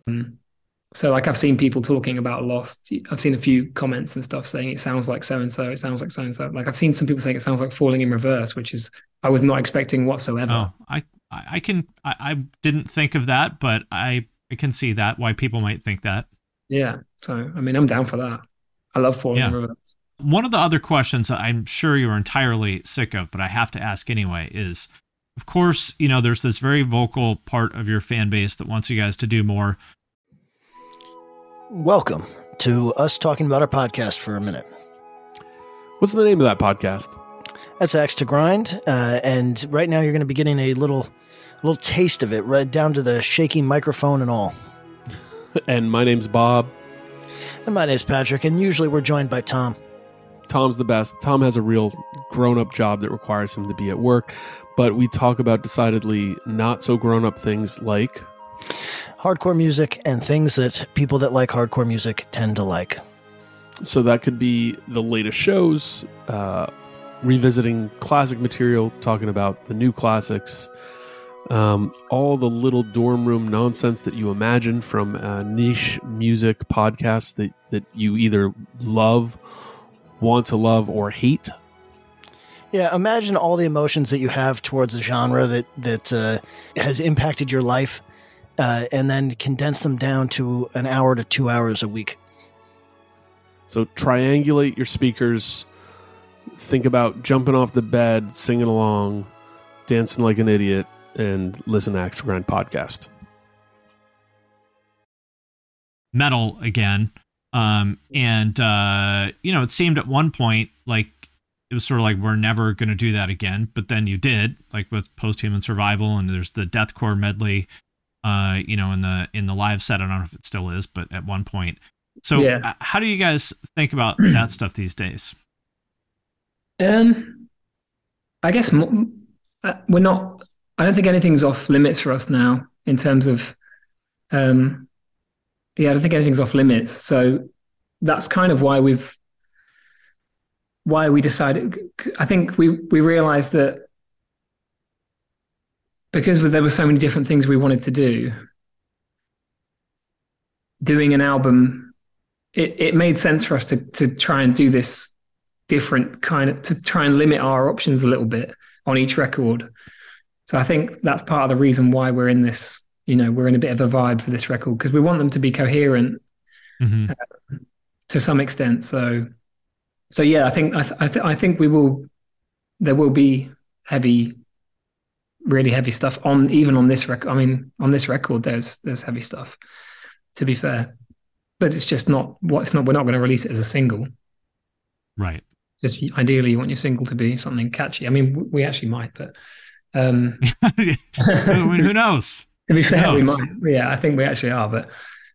So like I've seen people talking about Lost. I've seen a few comments and stuff saying it sounds like so-and-so, it sounds like so-and-so. Like I've seen some people saying it sounds like Falling in Reverse, which is, I was not expecting whatsoever. Oh, I, I can, I, I didn't think of that, but I, I can see that, why people might think that. Yeah. So, I mean, I'm down for that. I love Falling yeah. in Reverse. One of the other questions that I'm sure you're entirely sick of, but I have to ask anyway, is, of course, you know, there's this very vocal part of your fan base that wants you guys to do more. Welcome to us talking about our podcast for a minute. What's the name of that podcast? That's Axe to Grind, uh, and right now you're going to be getting a little, a little taste of it, right down to the shaky microphone and all. And my name's Bob. And my name's Patrick, and usually we're joined by Tom. Tom's the best. Tom has a real grown-up job that requires him to be at work, but we talk about decidedly not so grown-up things like hardcore music and things that people that like hardcore music tend to like. So that could be the latest shows, uh, revisiting classic material, talking about the new classics, um, all the little dorm room nonsense that you imagine from a niche music podcast that, that you either love, want to love, or hate. Yeah, imagine all the emotions that you have towards a genre that, that uh, has impacted your life, uh, and then condense them down to an hour to two hours a week. So triangulate your speakers, think about jumping off the bed, singing along, dancing like an idiot, and listen to Axe to Grind podcast. Metal again. Um, and, uh, you know, it seemed at one point like it was sort of like, we're never going to do that again. But then you did, like with Post-Human Survival, and there's the Deathcore medley, uh, you know, in the, in the live set. I don't know if it still is, but at one point. So yeah. uh, how do you guys think about that stuff these days? Um, I guess mo- we're not, I don't think anything's off limits for us now in terms of, um, yeah, I don't think anything's off limits. So that's kind of why we've, why we decided, I think we, we realized that because there were so many different things we wanted to do, doing an album, it, it made sense for us to to try and do this different kind of, to try and limit our options a little bit on each record. So I think that's part of the reason why we're in this, you know, we're in a bit of a vibe for this record, because we want them to be coherent mm-hmm. uh, to some extent. So, so yeah, I think, I, th- I, th- I think we will, there will be heavy, really heavy stuff on, even on this record. I mean, on this record, there's, there's heavy stuff, to be fair, but it's just not what it's not, we're not going to release it as a single. Right. Just ideally you want your single to be something catchy. I mean, we actually might, but, um, who knows? To be fair, we might. Yeah, I think we actually are, but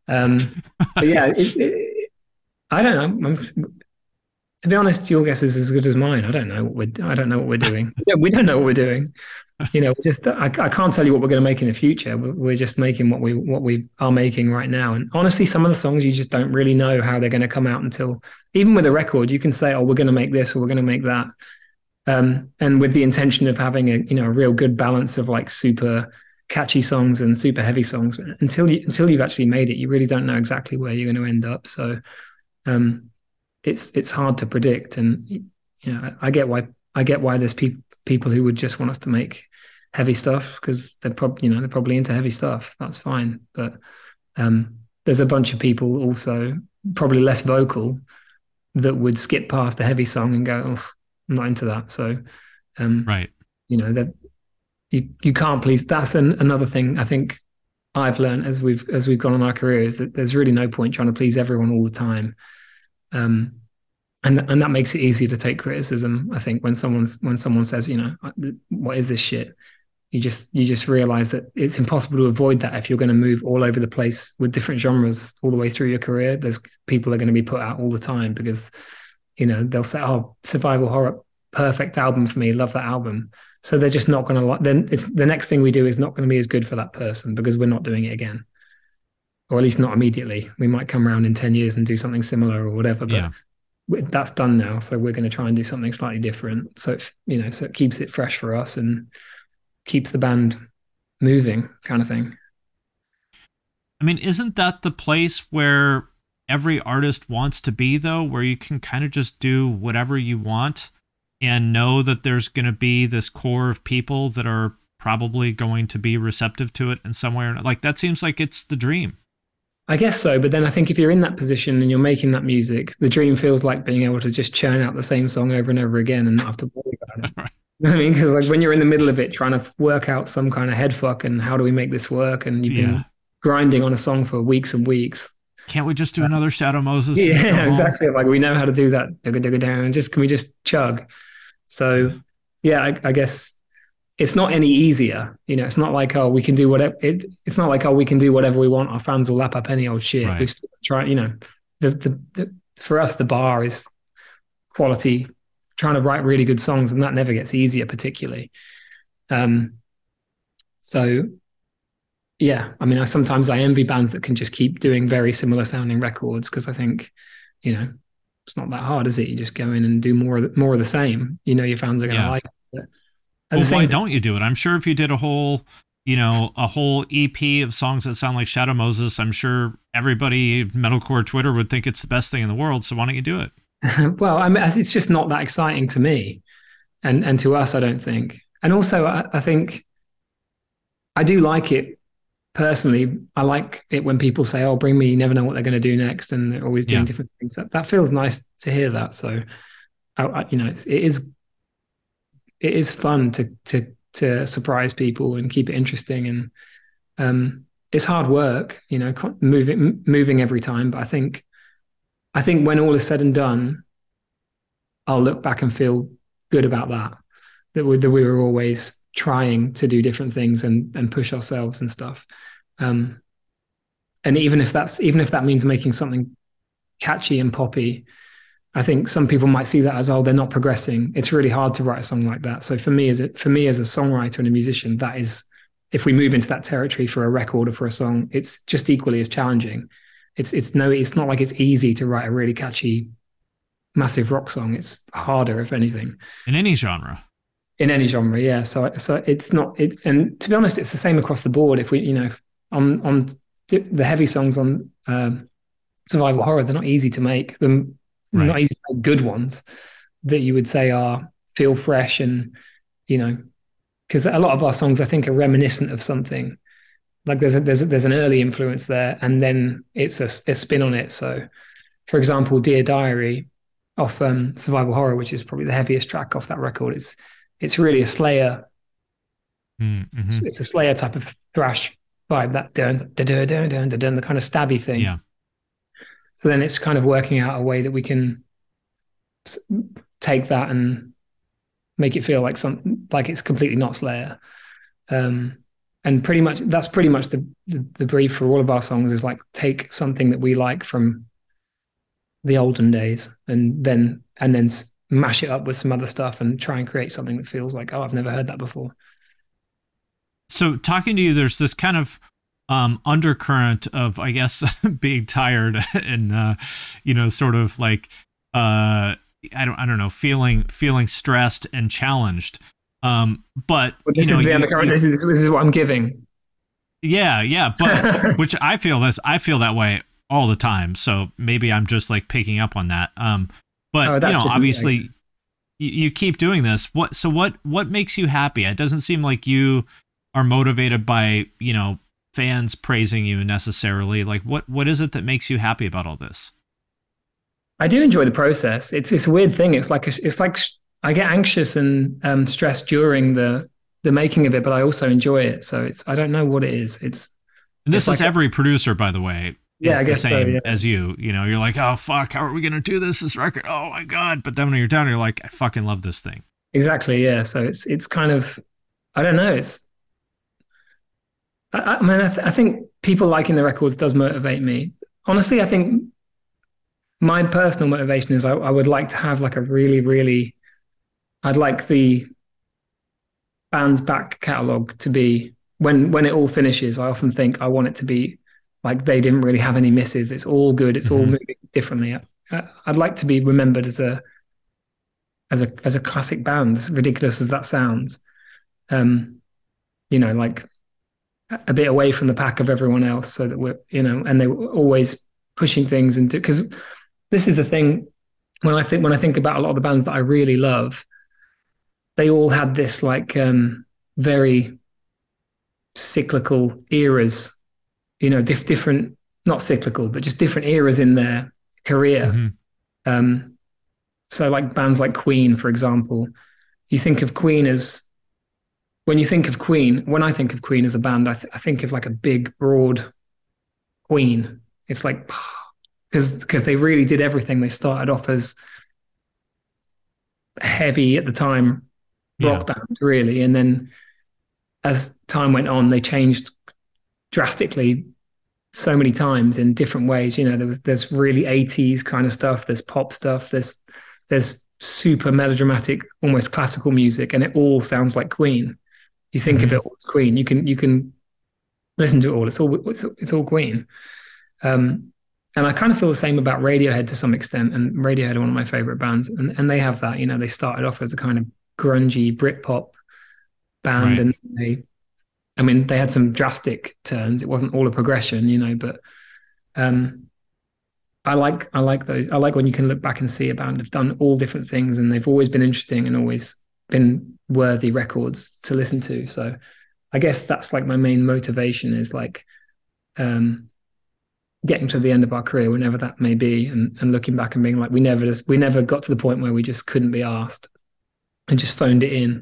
Um, but yeah, it, it, I don't know. I'm, to be honest, your guess is as good as mine. I don't know what we're. I don't know what we're doing. Yeah, we don't know what we're doing. You know, just I, I can't tell you what we're going to make in the future. We're, we're just making what we what we are making right now. And honestly, some of the songs you just don't really know how they're going to come out until, even with a record, you can say, "Oh, we're going to make this or we're going to make that," um, and with the intention of having a you know a real good balance of like super catchy songs and super heavy songs. Until you until you've actually made it, you really don't know exactly where you're going to end up. So, um, it's it's hard to predict. And you know, I get why I get why there's people. people who would just want us to make heavy stuff because they're probably, you know, they're probably into heavy stuff. That's fine. But um, there's a bunch of people also probably less vocal that would skip past a heavy song and go, oh, I'm not into that. So, um, right. You know, that you, you can't please. That's an, another thing I think I've learned as we've, as we've gone on our careers, that there's really no point trying to please everyone all the time. Um, And and that makes it easier to take criticism. I think when someone's when someone says, you know, what is this shit? You just you just realize that it's impossible to avoid that if you're going to move all over the place with different genres all the way through your career. There's people are going to be put out all the time because, you know, they'll say, oh, survival horror, perfect album for me, love that album. So they're just not going to like. Then it's the next thing we do is not going to be as good for that person because we're not doing it again, or at least not immediately. We might come around in ten years and do something similar or whatever. But yeah. That's done now, so we're going to try and do something slightly different. So it, you know, so it keeps it fresh for us and keeps the band moving, kind of thing. I mean, isn't that the place where every artist wants to be, though, where you can kind of just do whatever you want and know that there's going to be this core of people that are probably going to be receptive to it in some way or not? Like, that seems like it's the dream. I guess so, but then I think if you're in that position and you're making that music, the dream feels like being able to just churn out the same song over and over again and not have to worry about it. Right. You know what I mean? Because like when you're in the middle of it, trying to work out some kind of head fuck and how do we make this work, and you've been Yeah. grinding on a song for weeks and weeks. Can't we just do another Shadow Moses? Yeah, exactly. Like we know how to do that. Digga, digga, down. Just can we just chug? So yeah, I, I guess. It's not any easier, you know. It's not like, oh, we can do whatever. It, it's not like, oh, we can do whatever we want. Our fans will lap up any old shit. Right. We still try, you know. The, the the for us, the bar is quality. Trying to write really good songs, and that never gets easier, particularly. Um. So, yeah, I mean, I sometimes I envy bands that can just keep doing very similar sounding records because I think, you know, it's not that hard, is it? You just go in and do more of the, more of the same. You know, your fans are going to Yeah. like it. Well, why don't you do it? I'm sure if you did a whole, you know, a whole E P of songs that sound like Shadow Moses, I'm sure everybody metalcore Twitter would think it's the best thing in the world. So why don't you do it? Well, I mean, it's just not that exciting to me, and and to us, I don't think. And also, I, I think I do like it personally. I like it when people say, "Oh, bring me." You never know what they're going to do next, and they're always doing Yeah. different things. That that feels nice to hear that. So, I, I, you know, it's, it is it is fun to to to surprise people and keep it interesting. And um, it's hard work, you know, moving moving every time. But I think I think when all is said and done, I'll look back and feel good about that. That we, that we were always trying to do different things and and push ourselves and stuff. Um, and even if that's even if that means making something catchy and poppy, I think some people might see that as, oh, they're not progressing. It's really hard to write a song like that. So for me, as a, for me as a songwriter and a musician, that is, if we move into that territory for a record or for a song, it's just equally as challenging. It's it's no, it's not like it's easy to write a really catchy, massive rock song. It's harder, if anything. In any genre. In any genre, yeah. So so it's not it, and to be honest, it's the same across the board. If we, you know, on on the heavy songs on um, survival horror, they're not easy to make. Them Right. not easy to make good ones that you would say are feel fresh and, you know, because a lot of our songs I think are reminiscent of something. Like there's a, there's a, there's an early influence there, and then it's a, a spin on it. So, for example, Dear Diary off um, Survival Horror, which is probably the heaviest track off that record, it's it's really a Slayer. Mm-hmm. It's, it's a Slayer type of thrash vibe, that dun dun dun dun dun dun, dun the kind of stabby thing. Yeah. So then it's kind of working out a way that we can take that and make it feel like some like it's completely not Slayer. Um, and pretty much that's pretty much the, the the brief for all of our songs is like take something that we like from the olden days and then and then mash it up with some other stuff and try and create something that feels like, oh, I've never heard that before. So talking to you, there's this kind of um, undercurrent of, I guess, being tired and, uh, you know, sort of like, uh, I don't, I don't know, feeling, feeling stressed and challenged. Um, but well, this you know, is the you, undercurrent. You, this is this is what I'm giving. Yeah, yeah, but which I feel this, I feel that way all the time. So maybe I'm just like picking up on that. Um, but oh, you know, obviously, me. you, you keep doing this. What? So what? What makes you happy? It doesn't seem like you are motivated by, you know, fans praising you necessarily. Like, what? What is it that makes you happy about all this? I do enjoy the process. It's it's a weird thing. It's like a, it's like I get anxious and um, stressed during the the making of it, but I also enjoy it. So it's I don't know what it is. It's and this it's is like every a, producer, by the way. Yeah, I guess the same so, yeah. as you. You know, you're like, oh fuck, how are we gonna do this? This record? Oh my god! But then when you're done, you're like, I fucking love this thing. Exactly. Yeah. So it's it's kind of I don't know. It's I, I mean I, th- I think people liking the records does motivate me. Honestly, I think my personal motivation is I, I would like to have like a really really I'd like the band's back catalogue to be when when it all finishes. I often think I want it to be like they didn't really have any misses. It's all good. It's mm-hmm. all moving differently. I, I'd like to be remembered as a as a as a classic band, as ridiculous as that sounds. Um, you know, like a bit away from the pack of everyone else, so that we're you know, and they were always pushing things and because this is the thing when I think when I think about a lot of the bands that I really love, they all had this like um, very cyclical eras. You know, diff- different, not cyclical, but just different eras in their career. Mm-hmm. Um, so like bands like Queen, for example, you think of Queen as, when you think of Queen, when I think of Queen as a band, I, th- I think of like a big, broad Queen. It's like, because because they really did everything. They started off as heavy at the time rock yeah. band, really. And then as time went on, they changed drastically so many times in different ways. You know, there was there's really eighties kind of stuff, there's pop stuff, there's there's super melodramatic, almost classical music, and it all sounds like Queen. You think mm-hmm. of it all as Queen. You can you can listen to it all. It's all it's, it's all Queen. Um, and I kind of feel the same about Radiohead to some extent. And Radiohead are one of my favorite bands, and and they have that. You know, they started off as a kind of grungy Britpop band, right. and they. I mean, they had some drastic turns. It wasn't all a progression, you know, but um, I like I like those. I like when you can look back and see a band have done all different things and they've always been interesting and always been worthy records to listen to. So I guess that's like my main motivation is like um, getting to the end of our career, whenever that may be, and, and looking back and being like, we never just, we never got to the point where we just couldn't be asked and just phoned it in.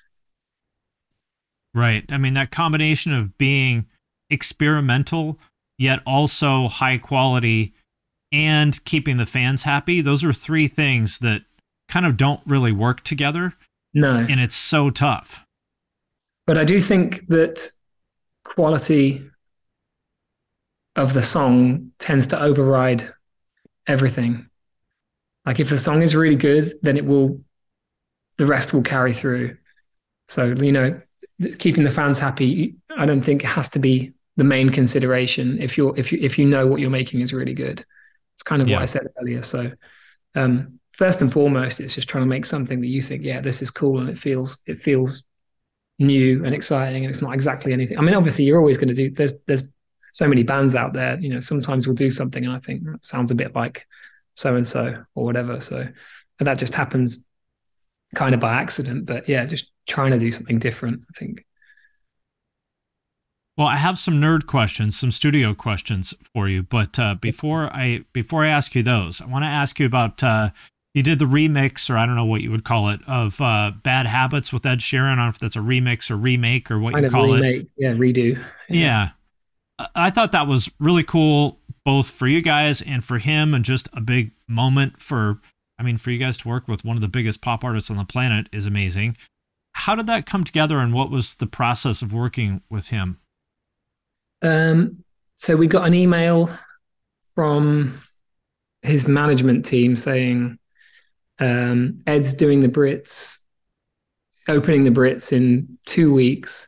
Right. I mean, that combination of being experimental, yet also high quality and keeping the fans happy. Those are three things that kind of don't really work together. No. And it's so tough. But I do think that quality of the song tends to override everything. Like if the song is really good, then it will, the rest will carry through. So, you know, keeping the fans happy, I don't think it has to be the main consideration if you're if you if you know what you're making is really good. It's kind of yeah. what I said earlier. So um, first and foremost, it's just trying to make something that you think, yeah, this is cool and it feels it feels new and exciting, and it's not exactly anything. I mean, obviously, you're always going to do. There's there's so many bands out there. You know, sometimes we'll do something and I think that sounds a bit like so and so or whatever. So and that just happens kind of by accident. But yeah, just trying to do something different, I think. Well, I have some nerd questions, some studio questions for you, but uh, before I before I ask you those, I want to ask you about uh, you did the remix, or I don't know what you would call it, of uh, Bad Habits with Ed Sheeran. I don't know if that's a remix or remake or what kind you call remake. it. Yeah, redo. Yeah. yeah, I thought that was really cool, both for you guys and for him, and just a big moment for. I mean, for you guys to work with one of the biggest pop artists on the planet is amazing. how did that come together, and what was the process of working with him? Um, so we got an email from his management team saying, um, Ed's doing the Brits, opening the Brits in two weeks.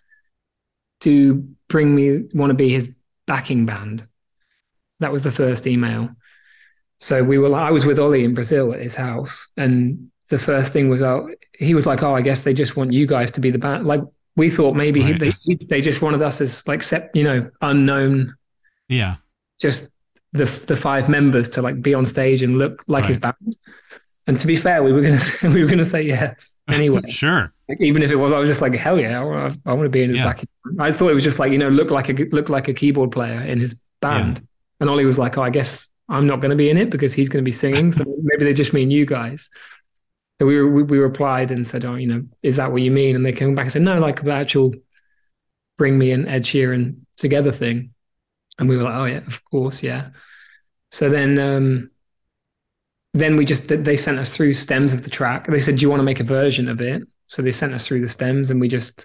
To bring me, want to be his backing band. That was the first email. So we were, I was with Ollie in Brazil at his house, and the first thing was, oh, he was like, oh, I guess they just want you guys to be the band. Like, we thought maybe right. he, they they just wanted us as like, you know, unknown. Yeah. Just the the five members to like be on stage and look like right. his band. And to be fair, we were gonna say, we were gonna say yes anyway. Sure. Like, even if it was, I was just like, hell yeah, I want, I want to be in his yeah. backing band. I thought it was just like, you know, look like a look like a keyboard player in his band. Yeah. And Ollie was like, oh, I guess I'm not going to be in it because he's going to be singing. So maybe they just mean you guys. So we, we we replied and said, oh, you know, is that what you mean? And they came back and said, no, like the actual bring me and Ed Sheeran together thing. And we were like, oh yeah, of course, yeah. So then, um, then we just they sent us through stems of the track. They said, do you want to make a version of it? So they sent us through the stems, and we just,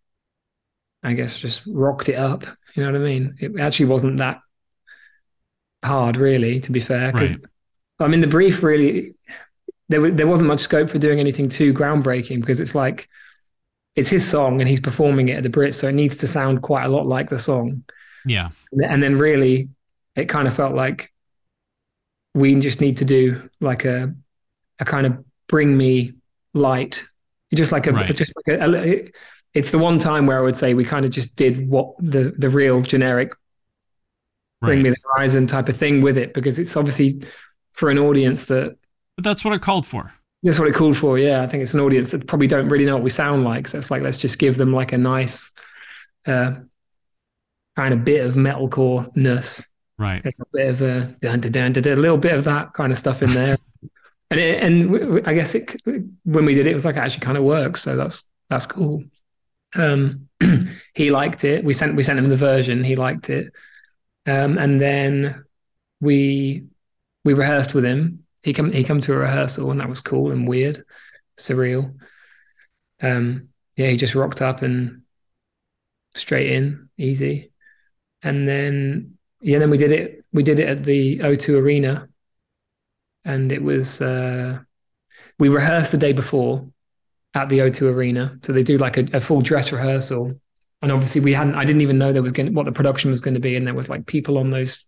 I guess, just rocked it up. You know what I mean? It actually wasn't that hard, really, to be fair. Because right. I mean, the brief really, there there wasn't much scope for doing anything too groundbreaking, because it's like, it's his song and he's performing it at the Brits, so it needs to sound quite a lot like the song. Yeah. And then really, it kind of felt like we just need to do like a a kind of bring me light, just like a right. just like a, a. It's the one time where I would say we kind of just did what the the real generic bring right. me the horizon type of thing with it, because it's obviously for an audience that. But that's what it called for. That's what it called for. Yeah, I think it's an audience that probably don't really know what we sound like, so it's like, let's just give them like a nice uh, kind of bit of metalcore-ness. Right. A bit of a, dun, dun, dun, dun, dun, a little bit of that kind of stuff in there. and it, and w- w- I guess it, when we did it, it was like, it actually kind of works. So that's, that's cool. Um, he liked it. We sent, we sent him the version. He liked it. Um, and then we, we rehearsed with him. He come, he come to a rehearsal, and that was cool and weird, surreal. Um, yeah, he just rocked up and straight in, easy. And then, yeah, then we did it. We did it at the O two Arena, and it was. Uh, we rehearsed the day before at the O two Arena, so they do like a, a full dress rehearsal. And obviously, we hadn't. I didn't even know there was going what the production was going to be, and there was like people on those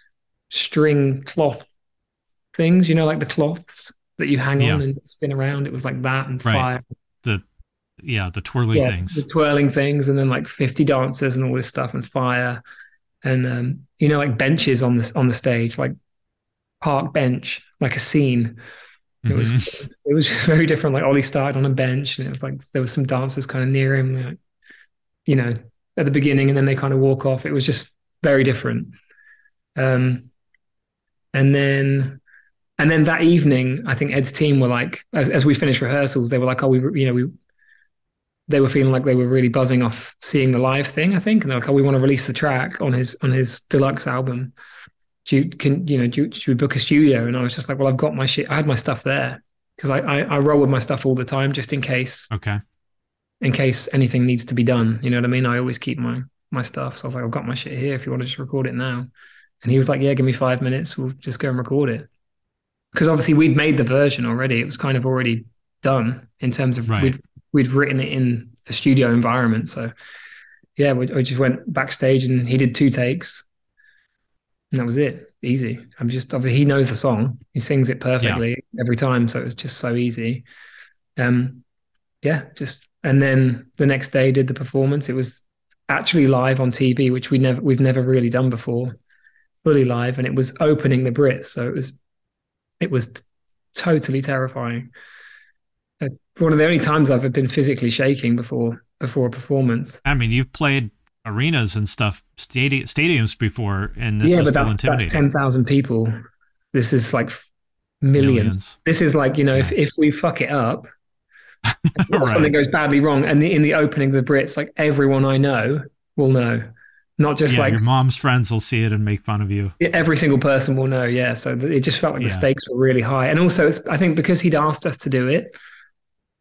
string cloth things, you know, like the cloths that you hang yeah. on and spin around. It was like that and right. fire. The yeah, the twirly yeah, things, the twirling things, and then like fifty dancers and all this stuff and fire. And um, you know, like benches on this on the stage, like park bench, like a scene. It mm-hmm. was it was very different. Like Ollie started on a bench, and it was like there was some dancers kind of near him, like, you know, at the beginning, and then they kind of walk off. It was just very different. Um, and then and then that evening, I think Ed's team were like, as, as we finished rehearsals, they were like, oh, we you know we. They were feeling like they were really buzzing off seeing the live thing, I think. And they're like, oh, we want to release the track on his on his deluxe album. Do you, can, you know, do you, should we book a studio? And I was just like, well, I've got my shit. I had my stuff there, because I, I, I roll with my stuff all the time, just in case. Okay. In case anything needs to be done. You know what I mean? I always keep my my stuff. So I was like, I've got my shit here if you want to just record it now. And he was like, yeah, give me five minutes. We'll just go and record it. Because obviously we'd made the version already. It was kind of already done in terms of right. we'd we'd written it in a studio environment. So yeah, we, we just went backstage, and he did two takes, and that was it. Easy. I'm just, he knows the song. He sings it perfectly yeah. every time. So it was just so easy. Um, yeah, just, and then the next day did the performance. It was actually live on T V, which we never, we've never really done before, fully live. And it was opening the Brits. So it was, it was t- totally terrifying. One of the only times I've been physically shaking before before a performance. I mean, you've played arenas and stuff, stadi- stadiums before, and this yeah, was but still that's, intimidating. That's ten thousand people. This is like millions. millions. This is like, you know, yeah. if, if we fuck it up, right. something goes badly wrong, and the, in the opening of the Brits, like everyone I know will know. Not just yeah, like your mom's friends will see it and make fun of you. Every single person will know, yeah. So it just felt like yeah. the stakes were really high. And also, it's, I think because he'd asked us to do it,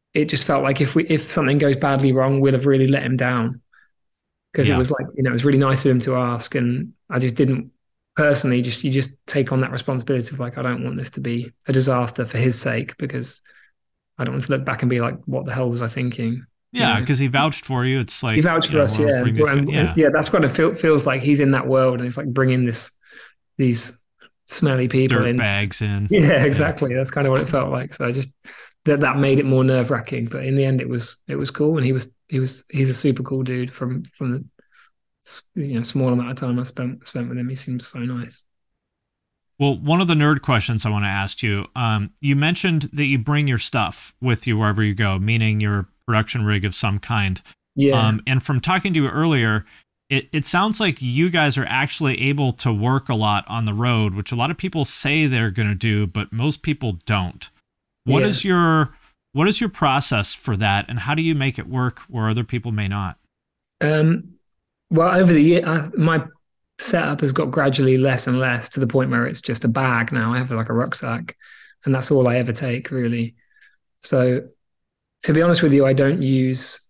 it just felt like if we if something goes badly wrong, we'd have really let him down. Because Yeah. it was like, you know, it was really nice of him to ask. And I just didn't personally just you just take on that responsibility of like, I don't want this to be a disaster for his sake, because I don't want to look back and be like, what the hell was I thinking? Yeah, You know? because he vouched for you. It's like He vouched you for know, us, we'll yeah. bring these And- guys- and- yeah. yeah, that's what it feel, feels like. He's in that world and it's like bringing this these smelly people dirt in. bags in. Yeah, exactly. That's kind of what it felt like. So I just that that made it more nerve wracking. But in the end, it was it was cool, and he was he was he's a super cool dude. From from the you know small amount of time I spent spent with him, he seems so nice. Well, one of the nerd questions I want to ask you, um, you mentioned that you bring your stuff with you wherever you go, meaning your production rig of some kind. Yeah, Um, and from talking to you earlier, it, it sounds like you guys are actually able to work a lot on the road, which a lot of people say they're going to do, but most people don't. What Yeah. is your what is your process for that, and how do you make it work where other people may not? Um, well, over the year, I, my setup has got gradually less and less to the point where it's just a bag now. I have like a rucksack, and that's all I ever take, really. So, to be honest with you, I don't use.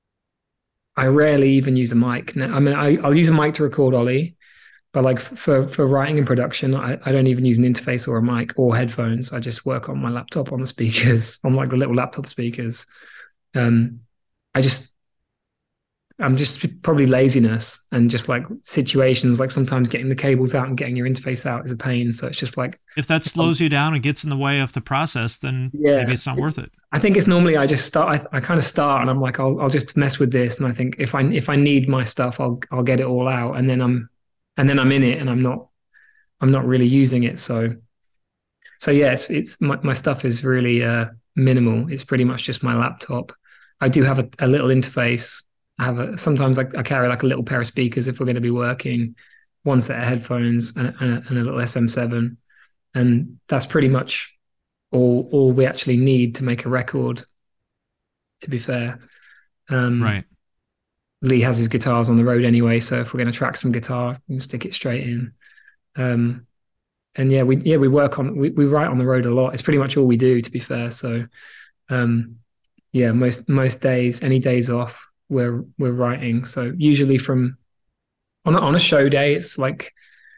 I rarely even use a mic. Now, I mean, I, I'll use a mic to record Ollie, but like for for writing and production, I, I don't even use an interface or a mic or headphones. I just work on my laptop on the speakers, on like the little laptop speakers. Um, I just I'm just probably laziness and just like situations, like sometimes getting the cables out and getting your interface out is a pain. So it's just like, If that slows you down and gets in the way of the process, then Yeah. maybe it's not worth it. I think it's normally I just start, I, I kind of start and I'm like, I'll, I'll just mess with this. And I think if I, if I need my stuff, I'll, I'll get it all out. And then I'm, and then I'm in it and I'm not, I'm not really using it. So, so yeah, it's, it's my, my stuff is really uh, minimal. It's pretty much just my laptop. I do have a, a little interface. I have a, sometimes I, I carry like a little pair of speakers if we're going to be working, one set of headphones and, and, a, and a little S M seven. And that's pretty much all, all we actually need to make a record, to be fair. Um, Right. Lee has his guitars on the road anyway, so if we're going to track some guitar, we can stick it straight in. Um, and yeah, we yeah we work on we, we write on the road a lot. It's pretty much all we do, to be fair. So um, yeah, most most days, any days off, we're we're writing. So usually from on a, on a show day, it's like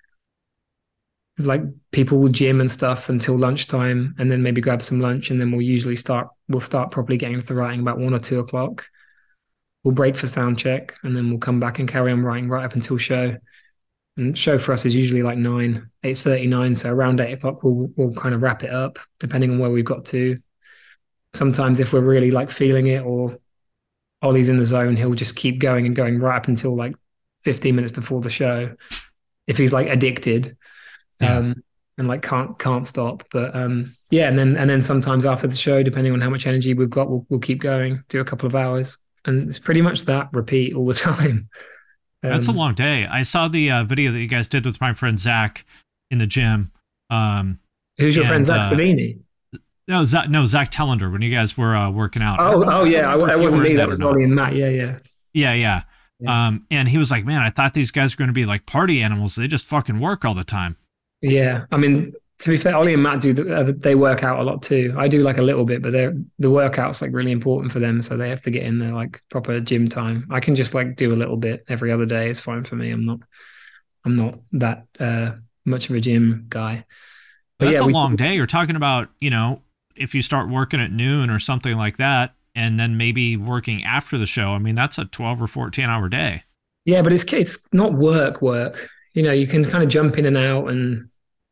like people will gym and stuff until lunchtime, and then maybe grab some lunch, and then we'll usually start we'll start properly getting into the writing about one or two o'clock. We'll break for sound check, and then we'll come back and carry on writing right up until show. And show for us is usually like nine, eight thirty, nine. So around eight o'clock, we'll we'll kind of wrap it up, depending on where we've got to. Sometimes if we're really like feeling it, or Ollie's in the zone, he'll just keep going and going right up until like fifteen minutes before the show. If he's like addicted, Yeah. um, and like can't can't stop. But um, yeah, and then and then sometimes after the show, depending on how much energy we've got, we'll we'll keep going, do a couple of hours, and it's pretty much that repeat all the time. That's a Um, long day. I saw the uh, video that you guys did with my friend Zach in the gym. Um, Who's your and, friend, Zach uh, Savini? no, Zach, no, Zach Tellender. When you guys were uh, working out. I Oh, don't- oh I yeah, don't I, remember if that you wasn't were in me. That or was not. Ollie and Matt. Yeah, yeah. Yeah, yeah. Yeah. Um, and he was like, "Man, I thought these guys were going to be like party animals. They just fucking work all the time." Yeah, I mean, to be fair, Ollie and Matt do the, uh, they work out a lot too. I do like a little bit, but they're the workout's like really important for them, so they have to get in their like proper gym time. I can just like do a little bit every other day. It's fine for me. I'm not, I'm not that uh, much of a gym guy. But That's yeah, a we- long day. You're talking about, you know, if you start working at noon or something like that, and then maybe working after the show. I mean, that's a twelve or fourteen hour day. Yeah, but it's it's not work work. You know, you can kind of jump in and out, and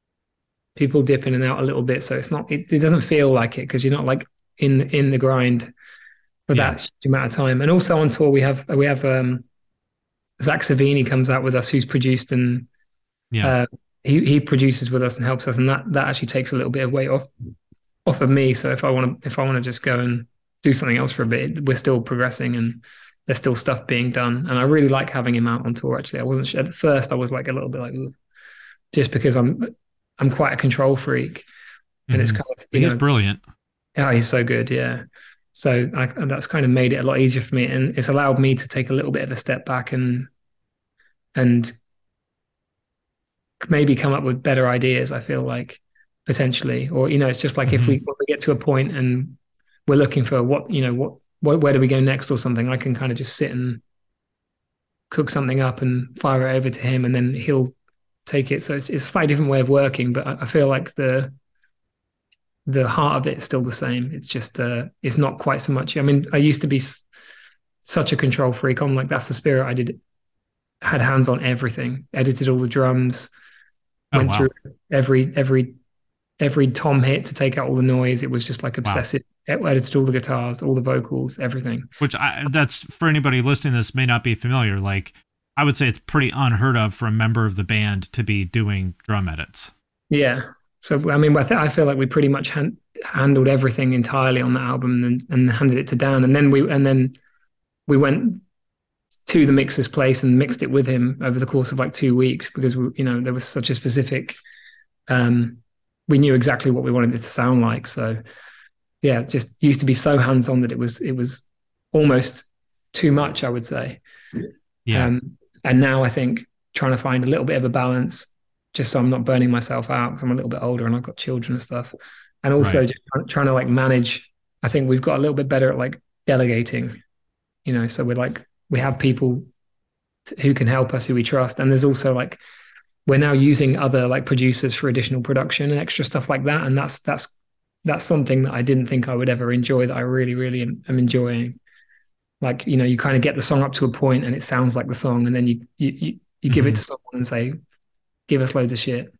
people dip in and out a little bit. So it's not it, it doesn't feel like it because you're not like in in the grind for Yeah. that amount of time. And also on tour we have we have um Zach Savini comes out with us, who's produced, and Yeah. uh, he he produces with us and helps us, and that that actually takes a little bit of weight off off of me. So if I want to if I want to just go and do something else for a bit, we're still progressing and there's still stuff being done. And I really like having him out on tour. Actually, I wasn't sure at first. I was like a little bit like, "Ooh," just because I'm I'm quite a control freak, and it's Mhm. kind of you He's know, brilliant. oh, he's so good, yeah. So I, and that's kind of made it a lot easier for me, and it's allowed me to take a little bit of a step back and and maybe come up with better ideas. I feel like potentially, or you know, it's just like if we when we get to a point and we're looking for what, you know, what, what, where do we go next or something, I can kind of just sit and cook something up and fire it over to him, and then he'll take it. So it's, it's a slightly different way of working, but I, I feel like the the heart of it is still the same. It's just uh, it's not quite so much. I mean, I used to be s- such a control freak. I'm like, that's the spirit. I did had hands on everything, edited all the drums, Oh, went wow. through every every every tom hit to take out all the noise. It was just like Wow. obsessive. Edited all the guitars, all the vocals, everything. Which I, that's for anybody listening to this may not be familiar. Like, I would say it's pretty unheard of for a member of the band to be doing drum edits. Yeah. So I mean, I, th- I feel like we pretty much han- handled everything entirely on the album, and, and handed it to Dan, and then we and then we went to the mixer's place and mixed it with him over the course of like two weeks because we, you know, there was such a specific. Um, we knew exactly what we wanted it to sound like, so. Yeah, it just used to be so hands-on that it was it was almost too much, I would say. Yeah. Um, and now I think trying to find a little bit of a balance, just so I'm not burning myself out because I'm a little bit older and I've got children and stuff. And also Right. just trying, trying to like manage. I think we've got a little bit better at like delegating, you know. So we're like we have people t- who can help us, who we trust, and there's also like we're now using other like producers for additional production and extra stuff like that, and that's that's. That's something that I didn't think I would ever enjoy that I really, really am, am enjoying. Like, you know, you kind of get the song up to a point and it sounds like the song, and then you you you, you mm-hmm. give it to someone and say, give us loads of shit.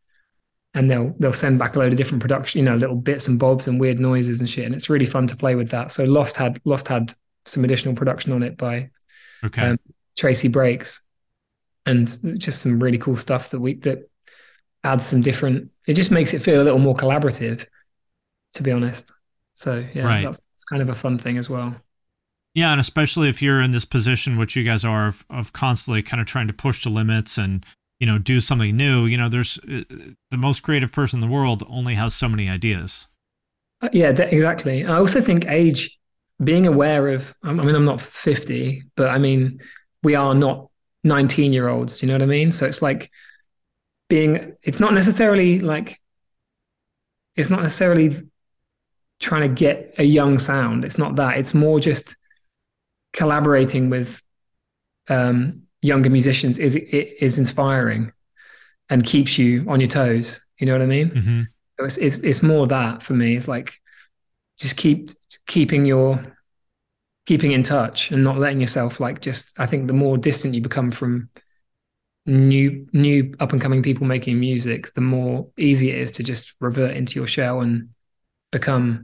And they'll they'll send back a load of different production, you know, little bits and bobs and weird noises and shit. And it's really fun to play with that. So Lost had Lost had some additional production on it by okay. um, Tracy Breaks, and just some really cool stuff that we that adds some different, it just makes it feel a little more collaborative, to be honest. So yeah, right. that's, that's kind of a fun thing as well. Yeah, and especially if you're in this position, which you guys are, of, of constantly kind of trying to push the limits and, you know, do something new. You know, there's uh, the most creative person in the world only has so many ideas. Uh, yeah, th- exactly. I also think age, being aware of, I mean, I'm not fifty, but I mean, we are not nineteen year olds. You know what I mean? So it's like being, it's not necessarily like, it's not necessarily trying to get a young sound. It's not that. It's more just collaborating with um, younger musicians is it is inspiring and keeps you on your toes. You know what I mean? Mm-hmm. So it's, it's it's more that for me. It's like just keep keeping your keeping in touch and not letting yourself like just. I think the more distant you become from new new up and coming people making music, the more easy it is to just revert into your shell and become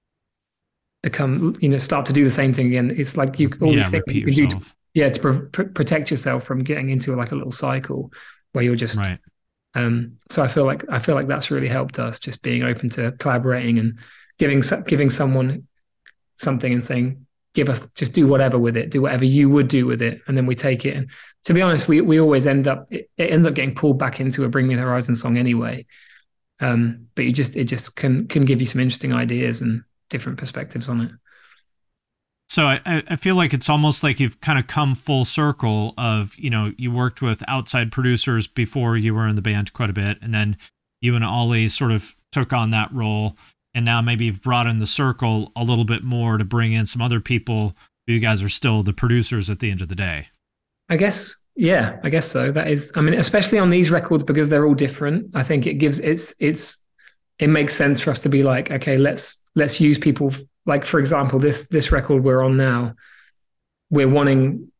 become you know start to do the same thing again. It's like you all yeah, these things you can yourself. do to, yeah to pr- pr- protect yourself from getting into like a little cycle where you're just right. um so I feel like I feel like that's really helped us, just being open to collaborating and giving giving someone something and saying, give us, just do whatever with it, do whatever you would do with it, and then we take it. And to be honest, we we always end up it, it ends up getting pulled back into a Bring Me the Horizon song anyway. Um, but you just it just can can give you some interesting ideas and different perspectives on it. So I, I feel like it's almost like you've kind of come full circle of, you know, you worked with outside producers before you were in the band quite a bit, and then you and Ollie sort of took on that role, and now maybe you've broadened the circle a little bit more to bring in some other people. You guys are still the producers at the end of the day. I guess, yeah, I guess so. That is, I mean, especially on these records because they're all different. I think it gives it's it's it makes sense for us to be like, okay, let's let's use people. Like, for example, this this record we're on now, we're wanting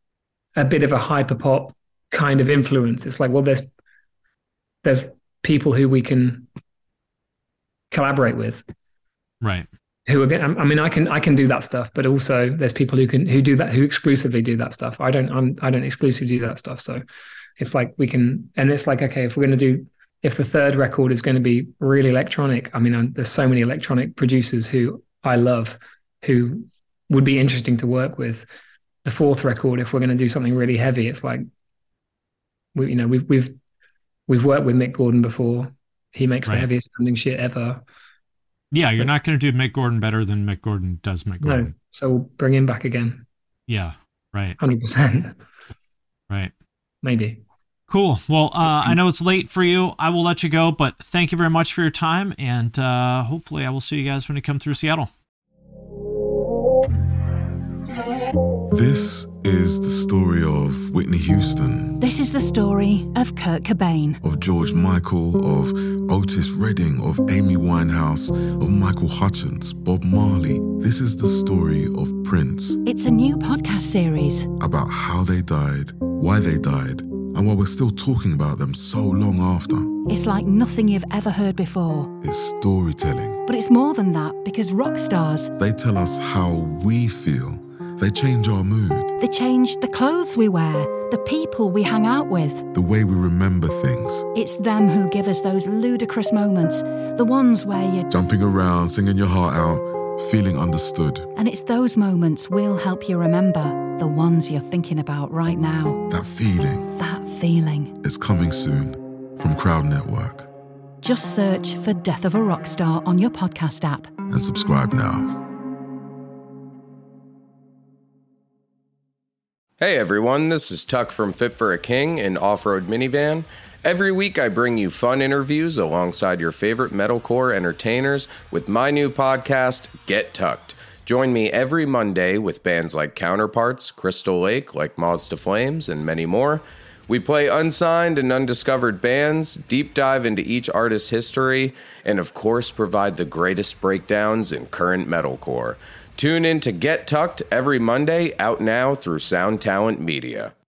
a bit of a hyper pop kind of influence. It's like, well, there's there's people who we can collaborate with, right? Who are, I mean, I can I can do that stuff, but also there's people who can who do that who exclusively do that stuff. I don't I'm, I don't exclusively do that stuff. So it's like we can, and it's like, okay, if we're going to do, if the third record is going to be really electronic, I mean, I'm, there's so many electronic producers who I love, who would be interesting to work with. The fourth record, if we're going to do something really heavy, it's like, we, you know, we've we've we've worked with Mick Gordon before. He makes right. the heaviest sounding shit ever. Yeah, you're but, not going to do Mick Gordon better than Mick Gordon does Mick Gordon. No, so we'll bring him back again. Yeah, right. one hundred percent. Right. Maybe. Cool. Well, uh, I know it's late for you. I will let you go, but thank you very much for your time, and uh, hopefully I will see you guys when you come through Seattle. This is the story of Whitney Houston. This is the story of Kurt Cobain. Of George Michael, of Otis Redding, of Amy Winehouse, of Michael Hutchence, Bob Marley. This is the story of Prince. It's a new podcast series about how they died, why they died, and why we're still talking about them so long after. It's like nothing you've ever heard before. It's storytelling. But it's more than that, because rock stars, they tell us how we feel. They change our mood. They change the clothes we wear, the people we hang out with, the way we remember things. It's them who give us those ludicrous moments, the ones where you're jumping around, singing your heart out, feeling understood. And it's those moments we'll help you remember, the ones you're thinking about right now. That feeling. That feeling. It's coming soon from Crowd Network. Just search for Death of a Rock Star on your podcast app. And subscribe now. Hey everyone, this is Tuck from Fit for a King, an off-road minivan. Every week I bring you fun interviews alongside your favorite metalcore entertainers with my new podcast, Get Tucked. Join me every Monday with bands like Counterparts, Crystal Lake, like Moths to Flames, and many more. We play unsigned and undiscovered bands, deep dive into each artist's history, and of course provide the greatest breakdowns in current metalcore. Tune in to Get Tucked every Monday, out now through Sound Talent Media.